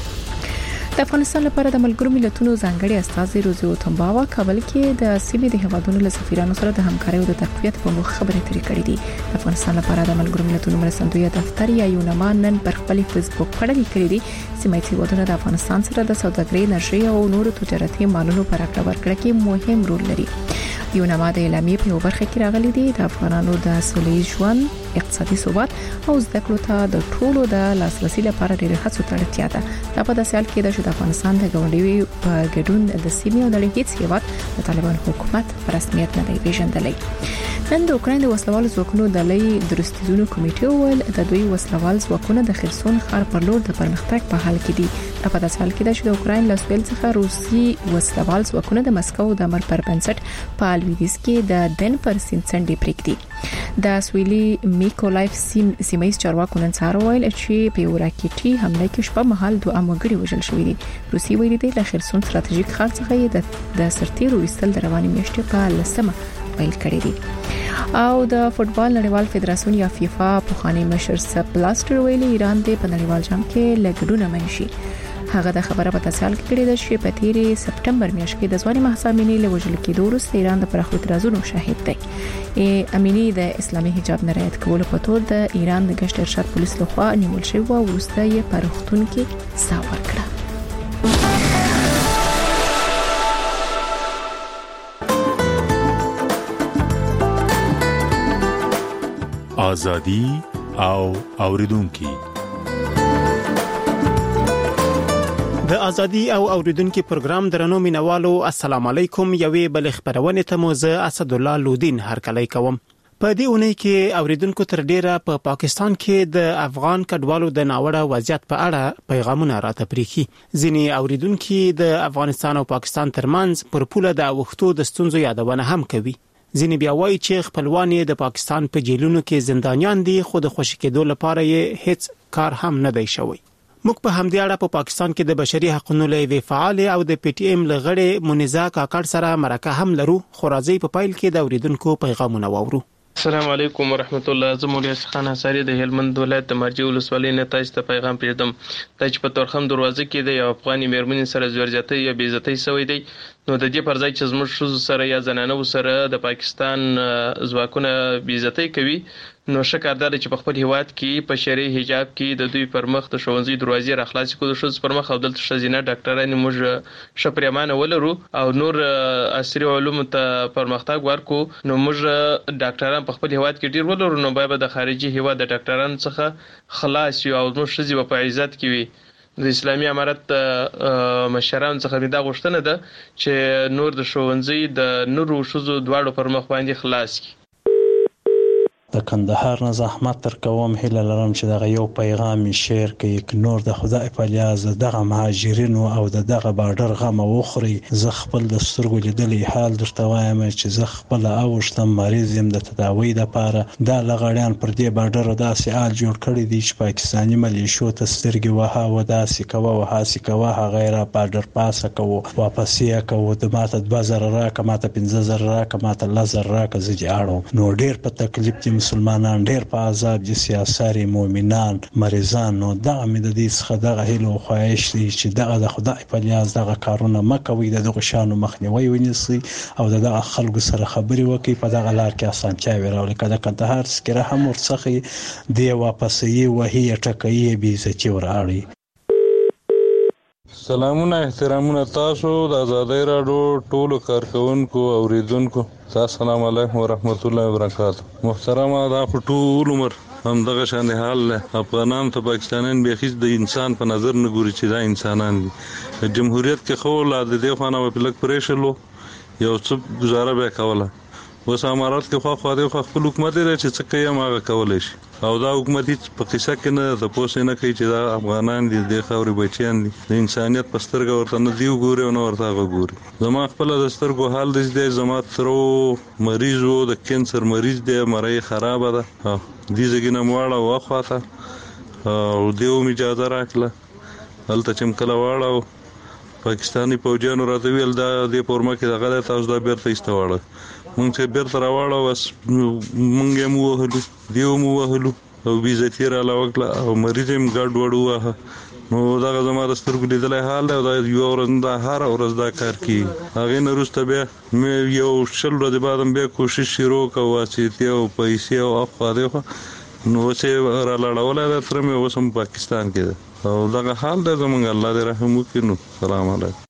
د افغانستان لپاره د ملګرو ملتونو ځانګړي استازي روزي اوتمباوا کابل کې د سیمې د هیوادونو له سفیرانو سره د همکارۍ او د تقویت په موخه خبرې اترې کړې دي. د افغانستان لپاره د ملګرو ملتونو مرستندوی دفتر یا یونما نن پر خپل فیسبوک پاڼه لیکلي دي سیمه هیوادونه د افغانستان سره د سوداګرۍ، انرژي او نورو تجارتي مالونو پر راکړه ورکړه کې مهم رول لري. یونما د اعلامیې په برخه کې راغلي دي د افغانانو د سولې ژوند، اقتصادي ثبات او زده کړو ته د ټولو د لاسرسي لپاره ډېر هڅو ته اړتیا ده. دا په داسې حال کې ده چې د افغانستان د ګاونډیو په ګډون د سیمې او نړۍ هیڅ هیواد د طالبان حکومت په رسمیت نه دی پیژندلی. نن د اوکراین د وسلوال ځواکونو د لې درستیزونو کمیټې وویل د دوی وسلوال ځواکونه د خرسون ښار پر لور د پرمختګ په حال کې دي. دا په داسې حال کې ده چې د اوکراین له سویل څخه روسي وسلوال ځواکونه د مسکو د امر پر بنسټ په لویدیځ کې د دن پر سیند څنډې پرېږدي. د سویلي میکولایف سیم سیمایي چارواکو نن سهار ویل چې په یو راکټي حمله کې شپه مهال دوه وګړي وژل شوي دي. روسي ویلي دی له خرسون ستراتیژیک ښار څخه د سرتیرو ایستل د رواني میاشتې په لسمه پیل کړی دي. او د فوتبال نړیوال فدراسیون یا فیفا پوخانی مشر سپ بلاستر ویلي ایران د په نړیوال جام کې لګډونه منشي. هغه د خبره په تسهیل کې کړې ده چې په تیری سپټمبر میاشت کې د ځواني مهسا امینی له وژل کېدو وروسته ایران د پراخو اعتراضونو شاهد دی. امینی د اسلامي حجاب نه رعایت کولو په تور د ایران د ګشت ارشاد پولیس لخوا نیول شوی او وروسته یې په روغتون کې ساه ورکړه. آزادی او اوریدونکو د ازادي او اوریدونکو پروګرام درنو مینوالو السلام علیکم. یوې بل خبرونه ته مو زه اسد الله لودین هرکلی کوم. په دې اونۍ کې اوریدونکو تر ډیره په پا پاکستان کې د افغان کډوالو د ناوړه وضعیت په اړه پیغامونه راته پریخي. ځینې اوریدونکو د افغانستان او پاکستان ترمنځ پر پوله د وختو د ستونزو یادونه هم کوي. ځینې بیا وایي چې خپلوان د پاکستان په جیلونو کې زندانیان دي خو د خوشی کېدو لپاره یې هیڅ کار هم نه دی شوی. موږ په همدې اړه په پاکستان کې د بشري حقوقو لوی فعال او د پی ټی ایم لغړې منیزا کاکړ سره مرکه هم لرو. خو راځي په پایل کې د اوریدونکو پیغامونه واورو. السلام علیکم ورحمت الله. زه مولوی خان حساری د هلمند ولایت د مرجع ولسوالۍ نه تاسو ته پیغام پېدم. دا چې په تورخم دروازه کې د یو افغاني میرمنې سره زورجاتۍ یا بې عزتۍ شوې دی، نو د دې پر ځای چې زموږ ښځو سره یا زنانو سره د پاکستان ځواکونه بې عزتۍ کوي، نو شکر دا چې په خپل هیواد کې په شرعي حجاب کې د دوی پر مخ د ښوونځي دروازې راخلاصې کړو، د ښځو پر مخ او دلته ښځینه ډاکټرانې موږ ښه پرېمانه ولرو او نور عصري علومو ته پرمختګ ورکړو، نو موږ ډاکټران په خپل هیواد کې ډېر ولرو، نو باید د خارجي هیواد د ډاکټرانو څخه خلاص یو او زموږ ښځې به په عزت کې وي. د اسلامي امارت مشرانو څخه مې دا غوښتنه ده چې نور د ښوونځي د نورو ښځو دواړو پر مخ باندې خلاص کړي. د کندهار نه زحمت تر کوم هله لرم چې دغه یو پیغام شیر کې نور د خدای په لیاز دغه مهاجرینو او دغه بارډر غم وخوري. زه خپل د سترګو لیدلې حال درته وایم چې زه خپل اوشتم مریض يم د تداوی لپاره. دا لغړیان پر دې بارډر داسې حال جوړ کړی دی چې پاکستاني ملیشو ته سترګې وها و داسې کوه و هاسې کوه غیر بارډر پاسه کوو واپس یې کوو د ماته دوه زره راکه ماته پنځه زره راکه ماته لس زره راکه زه دې اړوم. نو ډېر په تکلیف دي مسلمانان، ډېر په عذاب دي سیاساري مؤمنان مریضان. نو دغه مې د دې څخه دغه هیله او خواهش دی چې دغه د خدای په لیاز دغه کارونه مه کوئ، د دغه شانو مخنیوي ونیسئ او دغه خلکو سره خبرې وکړئ، په دغه لار کې اسانتیاوې راولئ. که د کندهار سکره هم ورڅخه دې واپس یې وهي ټکوي بې عزتي ور اړوي. سلامونه احترامونه تاسو د آزادۍ راډیو ټولو کارکونکو اوریدونکو، السلام علیکم ورحمت الله وبرکاته. محترمه دا په ټول عمر هم دغه شان حال له افغانان ته پاکستانیان به هیڅ د انسان په نظر نه ګوري چې دا انسانان دي. جمهوریت کې خو لا د دې خانه په لک پرېشلو یو څه گزاره به کوله. اوس امارات کې خو خو د خپل حکومت لري چې څه کوي هغه کولای شي او دا حکومت هیڅ په قصه کې نه د پوسې نه کوي چې دا افغانان دي د خاوري بچیان دي، د انسانيت په سترګه ورته نه دی ګوري او نه ورته غووري. زما خپل د سترګو حال دې زما ترو مریض وو د کینسر مریض دی، مړی خراب ده دې ځګینه مواړه واخواته او دیو می اجازه راکله هلته چې کله واړه پاکستانی فوجیانو راته ویل دا د پورما کې دغه تاسو دا بیرته ایستواړه. مونږ چې بیرته راوړو بس مونږ یې مو وهلو دیو مو وهلو او بیزتی را لاوکله او مریض یې ګډ وډ وه. نو دغه زما د سترګو لیدلې حال دی او دا یو ورځ دا هر ورځ دا کار کوي. هغې نه وروسته بیا مې یو شل ورځې بعد هم بیا کوشش شروع کړ واسطې او پیسې او اخوا دېخوا نو اوس یې را لاړولی دی تره مې اوس هم پاکستان کې دی او دغه حال دی زموږ. الله دې رحم وکړي. نو سلام علیکم.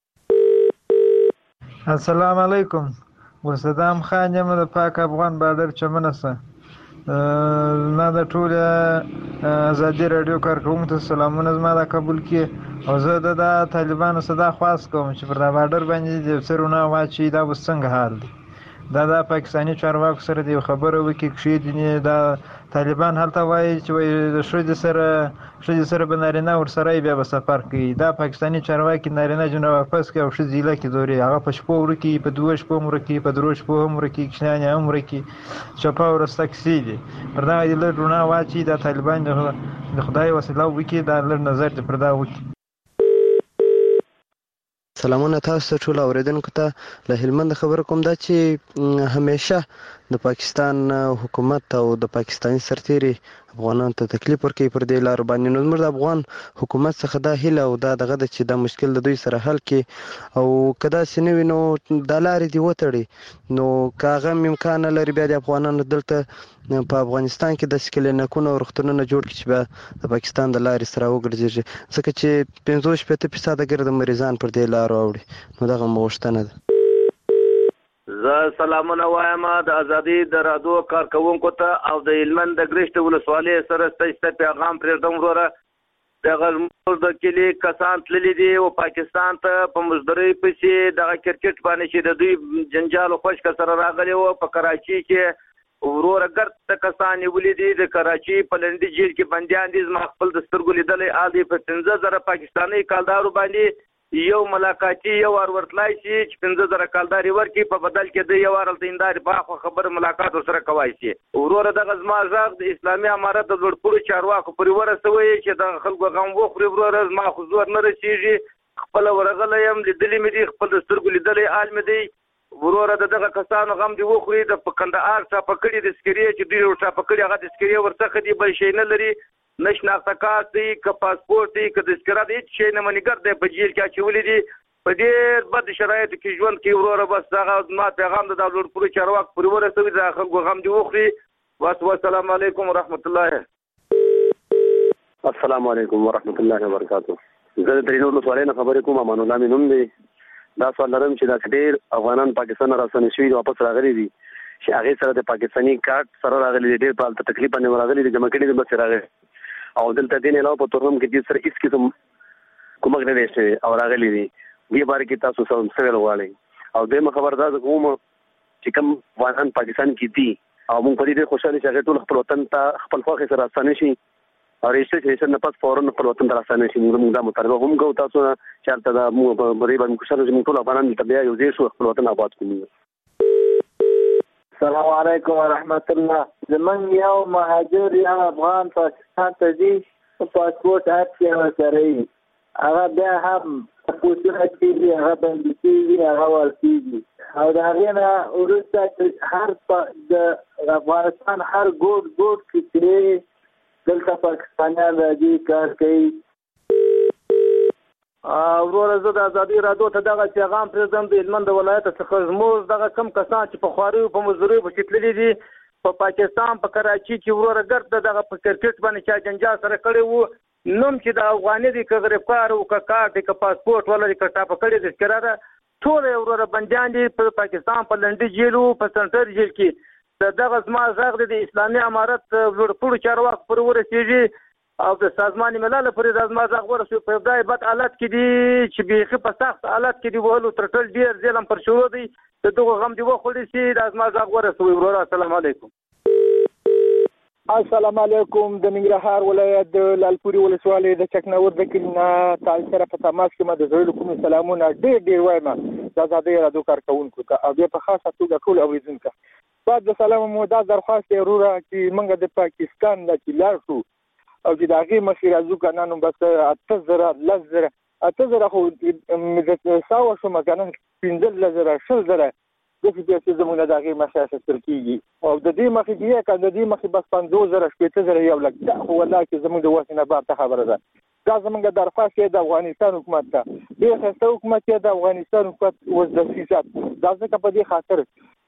السلام علیکم. وسدام خان یم د پاک افغان بارډر چمنه سه نه د ټول ازادي رادیو کارکوونکو ته سلامونه زما د قبول کې او زه د طالبانو صدا خواست کوم چې پر دا بارډر باندې د سرونه واچي دا وس څنګه حال دی. دا د پاکستاني چارواکو سره د خبرو وکړي چې دي دا طالبان هلته وایي چې د شوج سره شوج سره بنارینه ور سره بیا به سفر کوي. دا پاکستاني چارواکي نارینه جن واپس کوي او شوج ضلع کې دوري هغه په شپو ورکی په دوه شپو ورکی په درو شپو هم ورکی کښنه هم ورکی چپا ورستکسي دي. پر دا د لرونه واچي دا طالبان د خدای وسیله وکړي دا لر نظر دې پر دا وکړي. سلامونه تاسو ټول اوریدونکو ته. له هلمند خبر کوم دا چې همیشه د پاکستان حکومت او د پاکستاني سرتیري افغانانو ته تکلیف ورکوي پر دې لار باندې. نو زموږ د افغان حکومت څخه دا هیله او دا دغه د چې دا مشکل د دوی سره حل کړي او که داسې نه وي نو دا لارې دې وتړي. نو که هغه امکان لري بیا د افغانانو دلته په افغانستان کې داسې کلینیکونه او روغتونونه جوړ کړي چې بیا د پاکستان د لارې سره وګرځېږي، ځکه چې پنځوس شپېته فیصده ګرده مریضان پر دې لار اوړي. نو دغه مو غوښتنه ده. زه سلامونه وایم د ازادي د رادیو کارکوونکو ته او د هلمند د ګرشت ولسوالۍ سره ستاسو پیغام پرېږدم وروره. دغه زموږ د کلي کسان تللي دي او پاکستان ته په مزدورۍ پسې دغه کرکټ باندې چې د دوی جنجال خوشکه سره راغلی وو په کراچي کې وروره ګرد کسان نیولي دي. د کراچي په لنډي جیل کې بندیان دي. زما خپل د سترګو لیدلی حال دی په پنځه زره پاکستاني کالدارو باندې یو ملاقاتي یو ور ورتلای شي چې پنځه زره کالداري ورکړي په بدل کې د یو ور التینداري په خبر ملاقات سره کوي شي. وروره دغه زما ځاغ د اسلامي امارت د لوړپوړو چارواکو پورې ورسوي چې د خلکو غم وخوري. وروره زما خو زور نه رسیږي خپل ورغلی یم لیدلې مې دي خپل د سترګو لیدلی حال مې دی. وروره دغه کسانو غم دی وخوري د کندهار څخه پکړي د سکري چې دوی ورته پکړي هغه د سکري ورڅخه دی بل شي نه لري نه شناخته کارت دی که پاسپورت دی که تذکره دی هیڅ شی نه منیګر دی په جیل کې اچولی دي په ډېر بد شرایطو کې ژوند کوي. وروره بس دغه زما پیغام د لوړپوړو چارواکو پورې ورسوي د خلکو غم دې وخوري. بس والسلام علیکم ورحمت الله. السلام علیکم ورحمت الله وبرکاته. زه د ترینو ولسوالۍ نه خبرې کوم. امان الله مې نوم دی. دا سوال لرم چې دا ډېر افغانان پاکستان راستنې شوي دي واپس راغلي دي چې هغې سره د پاکستاني کارت سره راغلي دي ډېر په هلته تکلیف باندې راغلي دي جمع کړي دي بس راغلي او دلته دې نه علاوه په تورنم کې دې سره هېڅ قسم کومک نه دی شوی او راغلي دي. دې باره کې تاسو څه ویل غواړئ؟ او دویمه خبر دا زه کوم چې کوم افغانان پاکستان کې دي او موږ په دې خوشاله چې هغه ټول خپل وطن ته خپل خوښ سره راستانه شي او ریجستریشن نه پس فورن خپل وطن ته راستانه شي. موږ دا مطالبه هم کوو تاسو چې هلته دا موږ په دې باندې خوشاله چې موږ ټول افغانان دلته بیا یو ځای شو خپل وطن آباد کړو. السلام علیکم ورحمت الله. زمون یو مهاجر یا افغان پاکستان ته دی پاسپورت اړتیا لري هغه بیا هم پوښتنه کوي هغه باندې کوي هغه ورسیږي او دا غینا ورسته هر د افغانستان هر ګوټ ګوټ کې دلته پاکستانیان راځي کار کوي. ورور زه د ازادي رادیو ته دغه پیغام پرېږدم د هلمند ولایت څخه زموږ دغه کم کسان چې په خواري په مزدوري په تللي دي په پاکستان په کراچي کې ورور ګرد دغه په کرکټ باندې چا جنجال سره کړی وو نوم چې د افغاني دی که غریبکار او که کار دی که پاسپورت ولري که ټاپه کړی دی ښکاره ده ټول یې وروره بندیان دي په پاکستان په لنډي جیل او په سنټر جیل کې د دغه زما غږ دی د اسلامي امارت لوړپوړو چارواکو پورې ورسېږي او د سازمان ملل پورې د زما غږ ورسوي په ابتدایي بد حالت کې دي چې بیخي په سخت حالت کې دي وهلو تر ټول ډېر ظلم پر شروع دی د دغه غم دي وخوړي چې د زما غږ ورسوي وروره. السلام علیکم. السلام علیکم. د ننګرهار ولایت د لالپوري ولسوالۍ د چکنور د کلینا تاسو سره په تماس کې ما د زړه کوم سلامونه ډېر ډېر وایم د آزادۍ رادیو کارکونکو ته او بیا په خاصه توګه ټول اوریدونکو بعد د سلام مو دا درخواست وروره چې موږ د پاکستان د چلار شو او چې داغه مخې راځو کنه نو بس اته زره لزر اته زره خو د ساو شو مګنن پنځل لزر شل زره د دې چې زموږ دغه مخه تر کیږي او د دې مخې کې کله د دې مخې بس پنځوس زره شپږ زره یو لک دا والله چې زموږ د وسنه بار ته خبره ده دا زموږ درخواست د افغانستان حکومت ته د خسته حکومت د افغانستان حکومت وز د سیاست دا څنګه په دې خاطر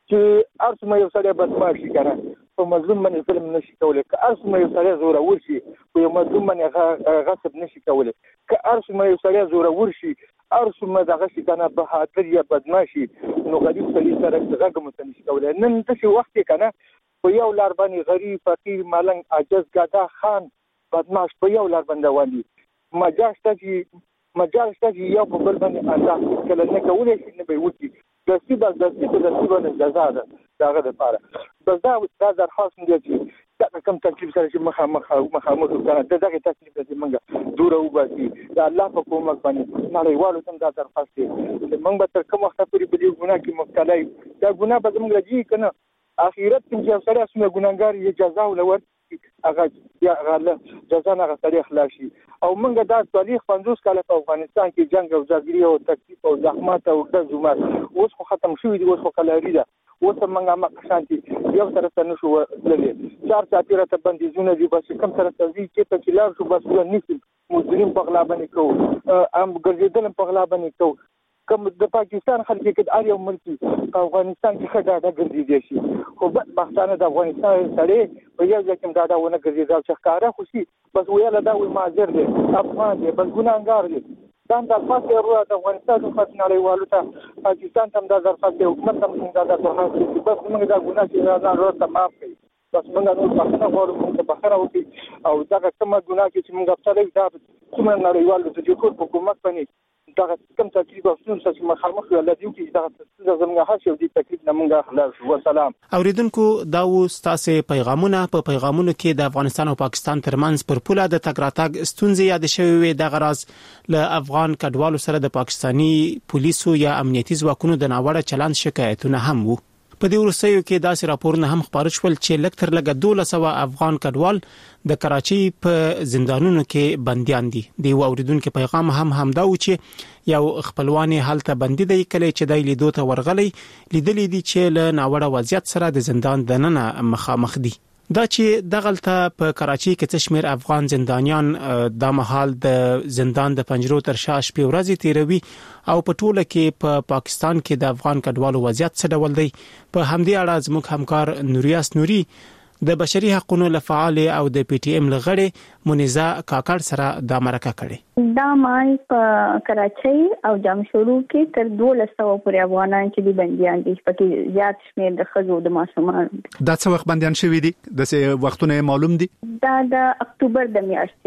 چې ارسمه یو سړی بدمعشي کنه په مظلوم باندې فلم نشي کولای که ارسمه یو سړی زوره ورشي په یو مظلوم باندې غصب نشي کولای که ارسمه یو سړی زوره ورشي ارسمه دغه شي کنه په خاطر یا بدمعشي نو غریب سړي سره دغه متنشي کولای نن څه وخت کنه په یو لار باندې غریب فقیر ملنګ عاجز ګدا خان بدمعش په یو لار باندې وایي مجاز ته چې مجاز ته چې یو په بل باندې انداز کله نه کولای شي نه به وتی د سی بس د سی په د سی باندې جزا ده داغه لپاره بس دا دا درخواست دی چې دا کوم تکلیف سره چې مخه مخه مخه مخه دا دغه تکلیف چې موږ دور او باسي دا الله په کومک باندې نړیوالو ته دا درخواست دی چې موږ به تر کوم وخت پورې په دې ګناه کې مبتلا یو دا ګناه به موږ راځي کنه اخرت کې چې سره اسمه ګناګار یې جزا ولور هغه یا غل جزا نه غسري اخلاص شي او موږ دا تاریخ پنځوس کاله په افغانستان کې جنگ او جګړې او تکلیف او زحمت او د زمات اوس خو ختم شوی دی اوس خو کلاري ده اوس موږ ما شانتي یو سره څنګه شو لګي چار چاپیره ته بندیزونه دي بس کوم سره تزي چې په کلار شو بس نشي مجرم په غلا باندې کو ام ګرځیدل په غلا باندې کو کوم د پاکستان خلک کې د اړ یو ملکی په افغانستان کې خدای دا ګرځي شي خو بختانه د افغانستان سړی په یو ځکه دا دا ونه ګرځي دا چې ښکارا خو شي بس ویل دا وي ماجر دی افغان دی بل ګناګار دی دا د خاصه ورو د افغانستان په نړیوالو ته پاکستان تم دا درخواست حکومت تم دا درخواست بس موږ دا ګناه چې نه راته معاف کړي بس موږ نو بخښنه غواړو موږ بخښنه وکړي او دا کومه ګناه چې موږ خپل دا څومره نړیوالو ته د ټول حکومت باندې دا کوم تکلیف او څه چې مخامخ ولادیو کې دا زموږ هڅه او د تکلیف نه موږ خلاص و سلام اوریدونکو دا و ستاسو پیغامونه په پیغامونو کې د افغانستان او پاکستان ترمنځ پر پوله د تګ راتګ ستونزې یاد شوي وي د غراز له افغان کډوالو سره د پاکستانی پولیسو یا امنیتي ځواکونو د ناوړه چلند شکایتونه هم وو په دې ورسېو کې داسې راپورونه هم خبر شول چې لکتر لګ دولس سوه افغان کډوال د کراچي په زندانونو کې بنديان دي د اوریدونکو پیغام هم همدا و چې یو خپلوان حالت بندي دی کله چې د لیدو ته ورغلي لیدلې دي چې له ناوړه وضعیت سره د زندان دننه مخامخ دي دا چې دغلطه په کراچي کې تشمیر افغان زندانیان د محل د زندان د پنجرو تر شاش په ورځې تیروي او په ټوله کې په پا پاکستان کې د افغان کډوالو وضعیت څه ډول دی په همدې اړه زموږ همکار نوریاس نوري د بشري حقوقو لفعال او د پی ټی ایم لغړې منیزه کاکړ سره د مرکه کړي دا مال په کراچي او جمشورو کې تر دولس سوه پورې افغانان چې دي بنديان دي پکې زیات شمېر د ښځو د ماشومان دا څه وخت بنديان شوي دي د څه وختونه معلوم دي دا د اکتوبر د میاشتې نه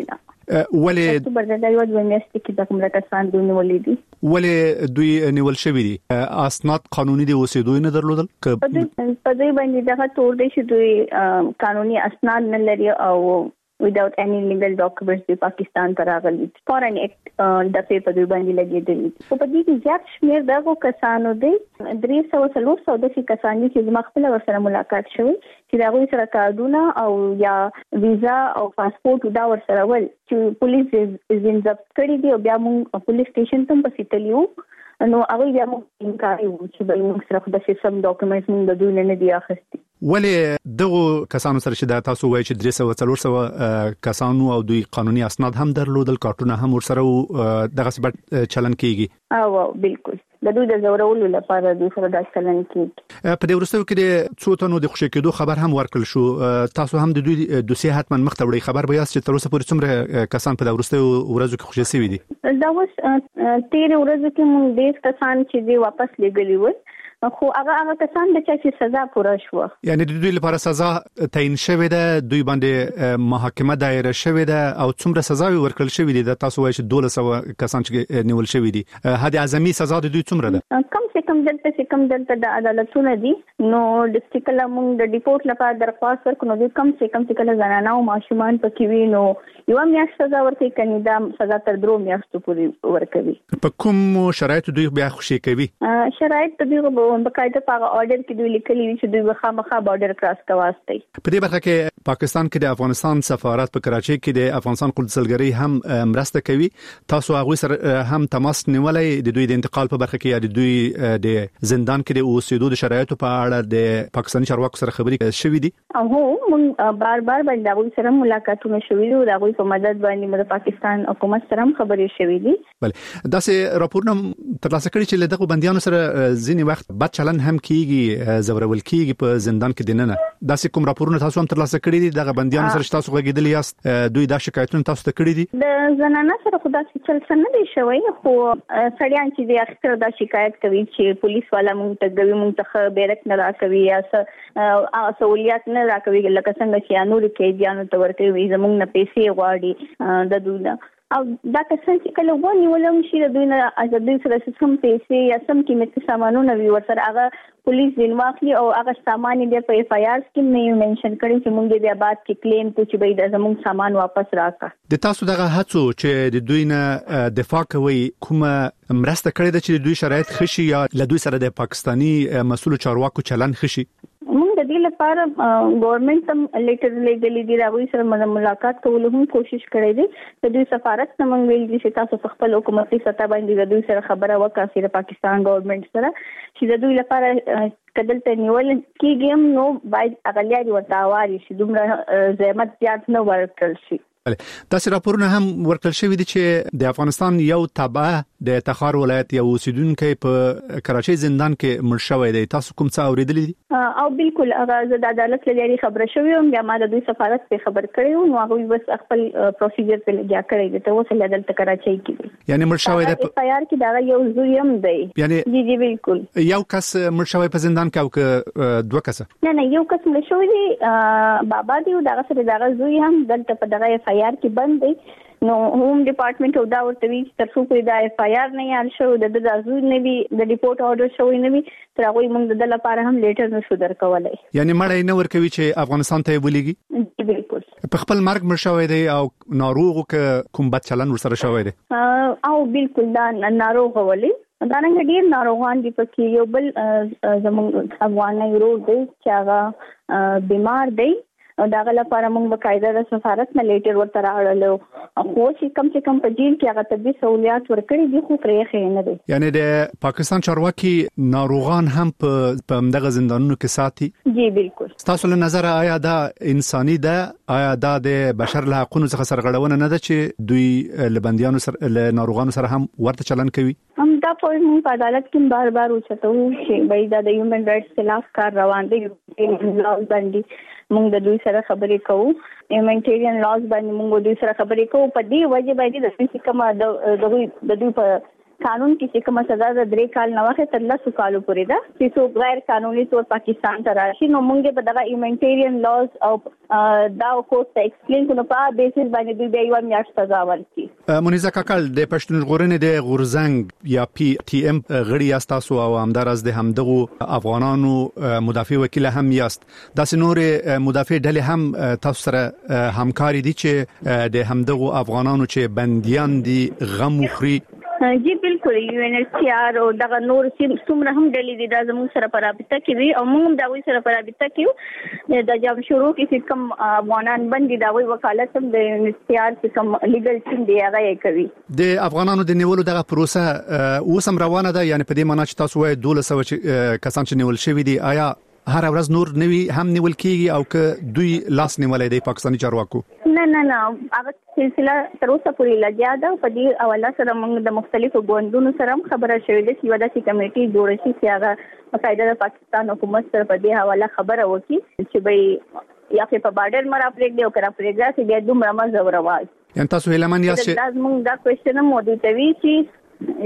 ولې اکتوبر د یو د میاشتې کې د کوم کسان دوی نیولې دي ولې دوی نیول شوی دي اسناد قانوني دي اوسېدو نه درلودل په دې باندې دغه تور دي چې دوی قانوني اسناد نه لري او without any legal documents د پاکستان ته راغلي فورن اکټ د په دوی باندې لګیدل په دې کې زیات شمیر دغه کسانو دي درې سوه څلور سوه د کسانو چې مخکله ورسره ملاقات شوی چې دا غوي سره کارډونه او یا ویزا او پاسپورت دا ورسره ول چې پولیس یې ضبط کړی دی او بیا موږ پولیس سټیشن ته پسې تلیو نو هغه بیا موږ انکار وکړو چې موږ سره د سیستم ډاکومېنټس موږ د دوی نه دی اخیستي ولې دغه کسانو سره چې دا تاسو وایي چې درې سوه څلور سوه کسانو او دوی قانوني اسناد هم درلودل کارتونه هم ورسره دغه سبت چلن کیږي او بالکل د دوی د زورولو لپاره دوی سره د چلن کیږي په دې ورستو کې د څو تنو د خوشی کېدو خبر هم ورکړل شو تاسو هم د دوی دوسیه حتما مخ ته وړي خبر به یاست چې تر اوسه پورې څومره کسان په د ورستو ورځو کې خوشی شوي دي دا اوس تیر ورځو کې موږ ډېر کسان چې دی واپس لګلی و خو هغه هغه کسان د چا چې سزا پوره شو یعنی د دوی لپاره سزا تعیین شوې ده دوی باندې محاکمه دایره شوې ده او څومره سزا ورکړل شوې دي د تاسو وایي چې دوه سوه کسان چې نیول شوې دي حد اعظمي سزا د دوی څومره ده کم سے کم دلته چې کم دلته د عدالتونو دي نو د سټیکل موږ د ډیپورت لپاره درخواست ورکړو نو کم سے کم چې کله زنانه او ماشومان پکې وي نو یو میاشت سزا ورکړي کني دا سزا تر درو میاشتو پورې ورکوي په کوم شرایط دوی بیا خوشی کوي شرایط دوی بقاعده په اورډر کې دوی لیکلي چې دوی خامخا بارډر کراس کوي په دې برخه کې پاکستان کې د افغانستان سفارت په کراچۍ کې د افغانستان قونسلګرۍ هم مرسته کوي تاسو هغه سره هم تماس نیولای د دوی د انتقال په برخه کې یا د دوی د زندان کې د اوسېدو د شرایطو په اړه د پاکستاني چارواکو سره خبرې شوې دي او موږ بار بار باندې دغه سره ملاقاتونه شوې دي دغه په مدد باندې د پاکستان حکومت سره خبرې شوې دي بل دا سه راپورونه ترلاسه کړي چې دغه بنديانو سره ځینې وخت بد چلن هم کیږي زورول کیږي په زندان کې دننه دا سه کوم راپورونه تاسو هم ترلاسه کړي دي دغه بنديانو سره تاسو غږیدل یاست دوی دا شکایتونه تاسو ته کړي دي د زنانه سره خدا چې چل څه نه دی شوی خو سړیان چې د اکثر دا شکایت کوي چې پولیس والا مونږ ته کوي مونږ ته بیرک نه راکوي یا څه سہولیات نه راکوي لکه څنګه چې انور کې دیانو ته ورته وي زمونږ نه پیسې غواړي د دوی او دا کسان چې کله ونی ولوم شي د دوی نه ازادي سره سم پیسې یا سم قیمتي سامانونه وي ورسره هغه پولیس دین واخلي او هغه سامان دې په اف آی آر کې نه منشن کړي چې موږ دې بعد کې کلیم کو چې به د زموږ سامان واپس راکړه د تاسو دغه هڅو چې د دوی نه دفاع کوي کومه مرسته کړې ده چې د دوی شرایط خشي یا له دوی سره د پاکستانی مسؤل چارواکو چلن خشي موږ د دې لپاره ګورنمنت تم لیټر لګلې دي راوي سره ملاقات کول هم کوشش کړې دي د دوی سفارت ته موږ ویل چې تاسو په خپل حکومتي سطح باندې د دوی سره خبره وکړئ د پاکستان ګورنمنت سره چې د دوی لپاره کدل ته نیول کېږم نو باید اغلیاري ورته واري چې دومره زحمت زیات نه ورکړل شي تاسو راپورونه هم ورکړل شوې دي چې د افغانستان یو تابع د تخار ولایت یو اوسیدونکو په کراچۍ زندان کې مړ شوی دی تاسو کوم څه اوریدلی دي او بالکل هغه د عدالت لري خبره شوې او بیا ما د دوی سفارت په خبر کړو نو هغه بس خپل پروسیجر په لګیا کړی دی ته وسه عدالت کراچۍ کې یعنی مړ شوی دی په یار کې دا یو زوی هم دی یعنی جی جی بالکل یو کس مړ شوی په زندان کې او که دوه کس نه نه یو کس مړ شوی دی بابا دی او دا سره دا زوی هم دلته په دغه اف آی آر کې بند دی نو هوم ډپارټمنټ او دا ورته وی تر څو پرې دا اف آی آر نه یال شو د د ازو نه وی د ریپورت اورډر شوی نه وی تر هغه موږ د لپاره هم لیټر نشو درکولای یعنی مړی نه ورکوي چې افغانستان ته ولېږي بالکل په خپل مرګ مړ شوی دی او ناروغ کوم بد چلن ورسره شوی دی او بالکل دا ناروغ ولې دا نه ډیر ناروغان دي پکې یو بل زموږ افغان یورو دی چې هغه بیمار دی او دا غل لپاره موږ بقاعده د سفارت نه لیټر ورته راړلو خو چې کم چې کم په جیل کې هغه طبي سہولیات ورکړي دي خو پرې خې نه دي یعنی د پاکستان چارواکي ناروغان هم په دغه زندانونو کې ساتي جی بالکل تاسو له نظر آیا دا انساني ده آیا دا د بشر له حقوقو څخه سرغړونه نه ده چې دوی لبنديانو سره له ناروغانو سره هم ورته چلن کوي هم دا په عدالت کې بار بار وچتو چې بای دا د هیومن رائټس خلاف کار روان دي باندې موږ د دوی سره خبرې کوو هیومانیټیرین لاز باندې موږ دوی سره خبرې کوو په دې وجه باندې د فزیکما د د دوی په قانون کې چې کومه سزا د درې کال نه واخې تر لسو کالو پورې ده چې څوک غیر قانوني تور پاکستان ته راشي نو موږ به دغه هیومانیټیرین لاز او دا کوټ ته ایکسپلین کوو په بیسس باندې دوی به یو میاشت سزا ورکړي. منیزه کاکل د پښتون ژغورنې د غورزنګ یا پی ټی ام غړي یاستاسو او همدارس د همدغه افغانانو مدافع وکیل هم یاست. داسې نور مدافع ډلې هم تاسو سره همکاري دي چې د همدغه افغانانو چې بنديان دي غم وخوري؟ جی بالکل یو ان ایچ سی آر او دغه نور څومره هم ډلې دي دا زموږ سره په رابطه کې دي او موږ دا وی سره په رابطه کې د جام شروع کې چې کوم افغانان باندې دا وی وکالت هم د یو ان ایچ سی آر چې کوم لیګل ټیم دی هغه کوي. د افغانانو د نیولو دغه پروسه اوس هم روانه ده، یعنی په دې معنی چې تاسو وایي دولس سوه کسان چې نیول شوي دي آیا هر ورځ نور نوی هم نیول کیږي او که دوی لاس نیولای دی پاکستاني چارواکو؟ نه نه نه هغه سلسله تر اوسه پورې لګیا ده. په دې حواله سره موږ د مختلفو ګوندونو سره هم خبره شوې ده چې یو داسې کمیټي جوړ شي چې هغه باقاعده د پاکستان حکومت سره په دې حواله خبره وکړي چې به یا په بارډر مر اپریک دی او کرا پرېګرا چې بیا دومره مزه ورواز. یعنی تاسو هیلمن یاست چې دا موږ دا کوېشن مو دوی ته وی چې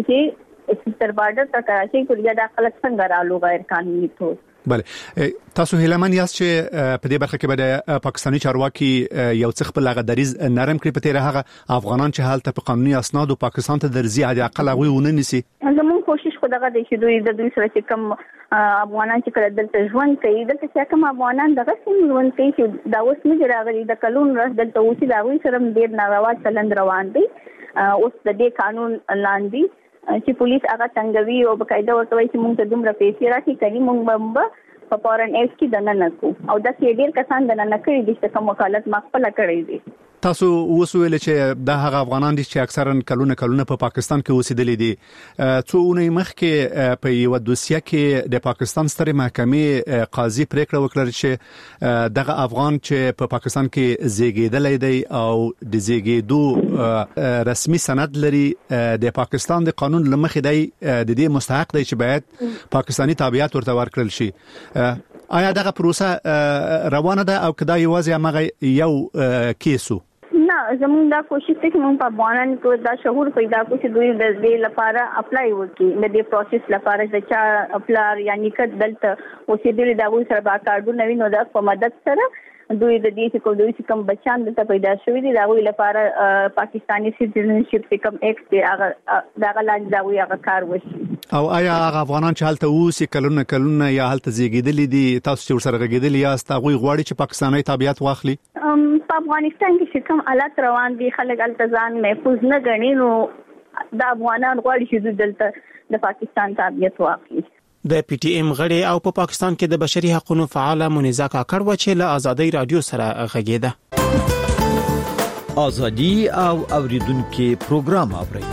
چې تر بارډر ته کراچۍ کوریا د خلک څنګه رالو غیر قانوني تور. بله تاسو هیلمن یاست چې په دې برخه کې به د پاکستاني چارواکي یو څه خپل هغه دریز نرم کړي په تیر هغه افغانان چې حالت په قانوني اسناد او پاکستان ته درځي حد اقل هغه ونه نسی. زموږ کوشش خو دغه د شې دوی د دوی سره چې کوم افغانان چې کله دلته ژوند کوي دلته چې کوم افغانان دغه سیم ژوند کوي چې دا اوس نه راغلي د کلون راز دلته اوسې دا وی سره ډیر ناروا چلند روان دي. اوس د دې قانون لاندې چې پولیس هغه څنګه او بقاعده ورته وایي چې موږ ته دومره پیسې راکړي کوي موږ به په فورن ایکس کې دننه کو او دا چې ډیر کسان دننه کړی دي چې کوم وکالت مخفله کړی دي. تاسو وسویل چې د هغه افغانان دي چې اکثرا کلونه کلونه په پاکستان کې اوسېدلي دي. څو اونۍ مخکې په یو دوسیه کې د پاکستان سترې محکمې قاضي پریکړه وکړه چې دغه افغان چې په پاکستان کې زیږیدلی دی او د زیږیدو رسمي سند لري د پاکستان د قانون لمخې دی د دې مستحق دی چې باید پاکستاني تابعیت ورته ورکړل شي. آیا دغه پروسه روانه ده او کدا یوازې هغه یو کیسو؟ نه زموږ دا کوشش دی چې موږ په افغانانو کې دا شعور پیدا کړو چې دوی د دې لپاره اپلای وکړي د دې پروسس لپاره چې چا خپل یعنی کډ دلته اوسېدل دا وایي سره با کارډونه وینو دا په مدد سره دوی د دې چې دوی چې کوم بچان دلته پیدا شوی دي دا وایي لپاره پاکستاني سټیزنشپ چې کوم ایکټ دی هغه دا لاندې دا وایي هغه کار وشي. او آیا هغه افغانان چې حالت اوسې کلونه کلونه یا حالت زیږیدلي دي تاسو چې ورسره غږیدلی یاست هغه غواړي چې پاکستاني تابعیت واخلي؟ په افغانستان کې چې کوم حالات روان دي خلک التزام محفوظ نه ګڼي نو د افغانان غواړي چې دلته د پاکستان تابعیت واخلي. د پی ټی ایم غړي او په پاکستان کې د بشري حقوقو فعال منیزه کاکړ و چې له آزادۍ رادیو سره غږیده. ازادي او اوریدونکو پروګرام اوري.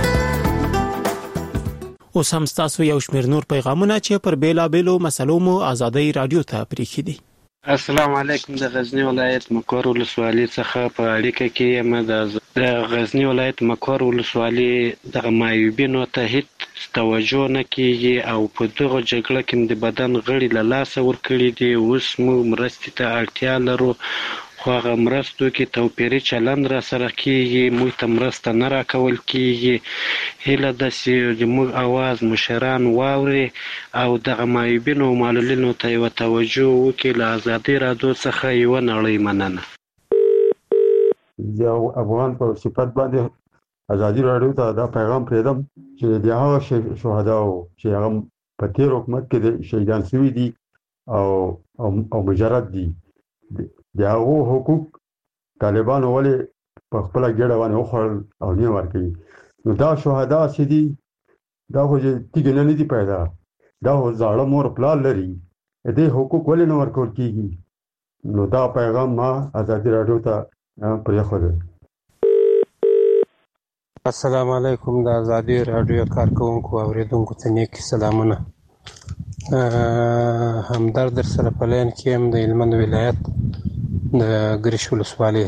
اوس هم تاسو یو شمېر نور پیغامونه چې پر بیلابېلو مسلو مو آزادۍ رادیو ته پریښي دي. السلام علیکم. د غزنی ولایت مکور ولسوالۍ څخه په اړیکه کې یم. د غزنی ولایت مکور ولسوالۍ د معیوبینو ته هیڅ توجه نه کیږي او په دغه جګړه کې د بدن غړي له لاسه ورکړي دي. اوس مو مرستې ته اړتیا لرو خو هغه مرستو کې توپیري چلند را سره کیږي، موږ ته مرسته نه راکول کیږي. هیله ده چې زموږ اواز مشران واوري او دغه معیوبینو او معلولینو ته یوه توجه وکړي. له ازادۍ رادیو څخه یوه نړۍ مننه. یو افغان په صفت باندې ازادي رادیو ته دا پیغام پرېږدم چې د هغه شهداو چې هغه په تېر حکومت کې شهیدان شوي دي او او مجرد دي د هغو حقوق طالبانو ولې په خپله ګېډه باندې وخوړل او نه ورکوي. نو دا شهدا چې دي دا خو تیږې نه نه دي پیدا، دا خو زاړه مور پلار لري، دې حقوق ولې نه ورکول کېږي؟ نو دا پیغام ما ازادي رادیو ته پرېښودی. السلام علیکم. د ازادي رادیو کارکوونکو اوریدونکو ته نیک سلامونه. همدرد در سره په لاین کې یم د هلمند ولایت د ګرش ولسوالۍ.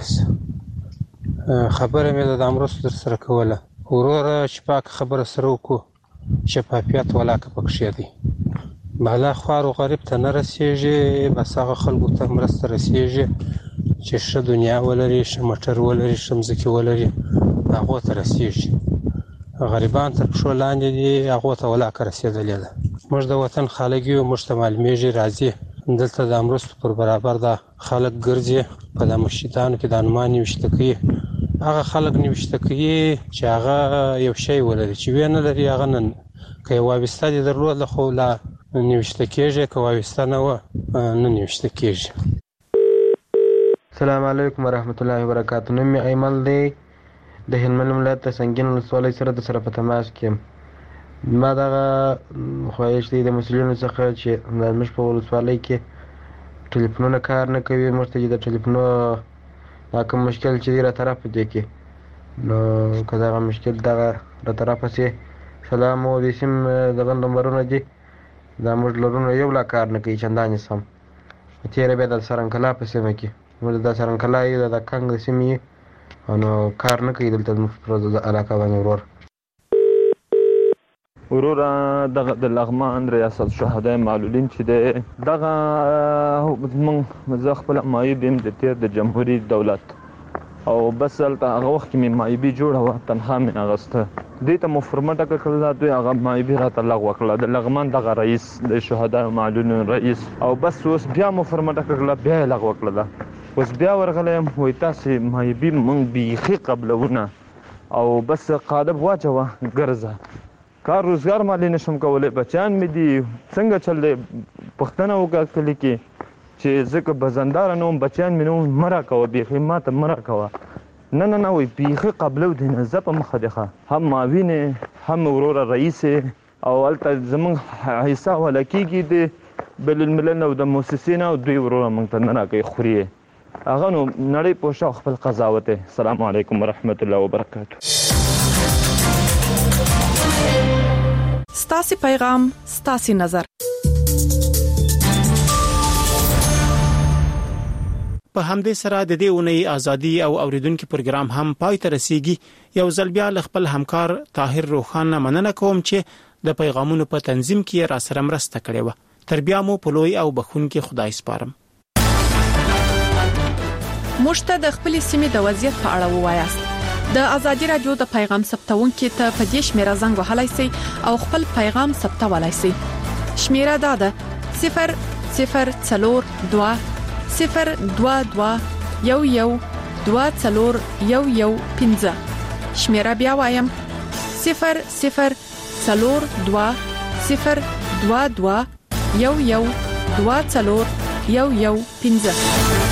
خبره مې د مرستو در سره کوله وروره چې پاک خبره سره وکړو شفافیت ولاکه پکښې دی. بالا خوار و غریب ته نه رسېږي، بس هغه خلکو ته مرسته رسېږي چې ښه دنیا ولري، ښه موټر ولري، ښه مځکې ولري، هغو ته رسېږي. غریبان تر پښو لاندې دي، هغو ته ولاکه رسېدلې ده. موږ د وطن خلک یو، موږ ته معلومیږي راځي دلته د مرستو پر برابر د خلک ګرځي، په د مسجدانو کې د انمان نیوشته کوي. هغه خلک نیوشته کوي چې هغه یو شی ولري، چې وی نه لري هغه نه. که یو وابسته دي درلوده خو لا نیوشته کېږي، که وابسته نه وه نه نیوشته کېږي. السلام علیکم ورحمت الله وبرکاتو. نوم مې ایمل دی، د هلمند ولایت د سنګین ولسوالۍ سره د سره په تماس کې یم. ما دغه خواهش دی د مسؤلینو څخه چې زموږ په ولسوالۍ کې ټلیفونونه کار نه کوي. موږ ته چې د ټلیفونو دا کوم مشکل چې دی را طرفه دی کې، نو که دغه مشکل دغه را طرفه سي سلام او د سیم دغه نمبرونه دي، دا موږ لرونه یو لا کار نه کوي چندانې سم. تېره بیا د سرنکلا په سیمه کې موږ د سرنکلا یو د کنګ د سیمې نو کار نه کوي دلته زموږ په علاقه باندې. ورور وروره دغه د لغمان ریاست شهدای معلولین چې دی دغه موږ زه خپله معیوب یم د تېر د جمهوري دولت، او بس هلته هغه وخت کې مې معیوبي جوړه وه، تنخوا مې اخیسته. دوی ته مو فرمه ټاکه کړله، دوی هغه معیوبي راته لغوه کړله، د لغمان دغه رئیس د شهدایو معلولینو رئیس. او بس اوس بیا مو فرمه ټاکه کړله، بیا یې لغوه کړله. اوس بیا ورغلی یم، وایي تاسې معیوبي موږ بیخي قبلونه، او بس قالب واچوه ګرځه، کار روزګار مالې نشم کولی، بچیان مې دي، څنګه چل دی؟ پوښتنه وکړه کلي کې چې زه که بزنداره نه وم، بچیان مې نه وم، مه راکوه بیخي، ما ته مه راکوه. نه نه نه وایي بیخي قبلو دی نه، زه په مخه دی ښه، هم معاون هم وروره رئیس، او هلته زموږ حصه والا کېږي د بین الملل او د موسسې نه، او دوی وروره موږ ته نه راکوي، خوري هغه. نو نړۍ پوه شه خپل قضاوت دی. السلام علیکم ورحمت الله وبرکاتو. ستاسو پیغام ستاسو نظر. په همدې سره د دې اونۍ ازادي او اوریدونکو پروګرام هم پای ته رسیدي. یو ځل بیا خپل همکار طاهر روخان مننه کوم چې د پیغامونو په تنظیم کې را سره مرسته کړې و. تر بیا مو په لوی او بخښونکي خدای سپارم. مشته د خپل سیمې د وضعیت په اړه ووایاست. د ازادي رادیو د پیغام ثبتونکو ته په دې شمیره زنګ وهلای شئ او خپل پیغام ثبتولای شئ. شمیره دا ده صفر صفر څلور دوه صفر دوه دوه یو یو دوه څلور یو یو پنځه. شمیره بیا وایم صفر صفر څلور دوه صفر دوه دوه یو یو دوه څلور یو یو پنځه.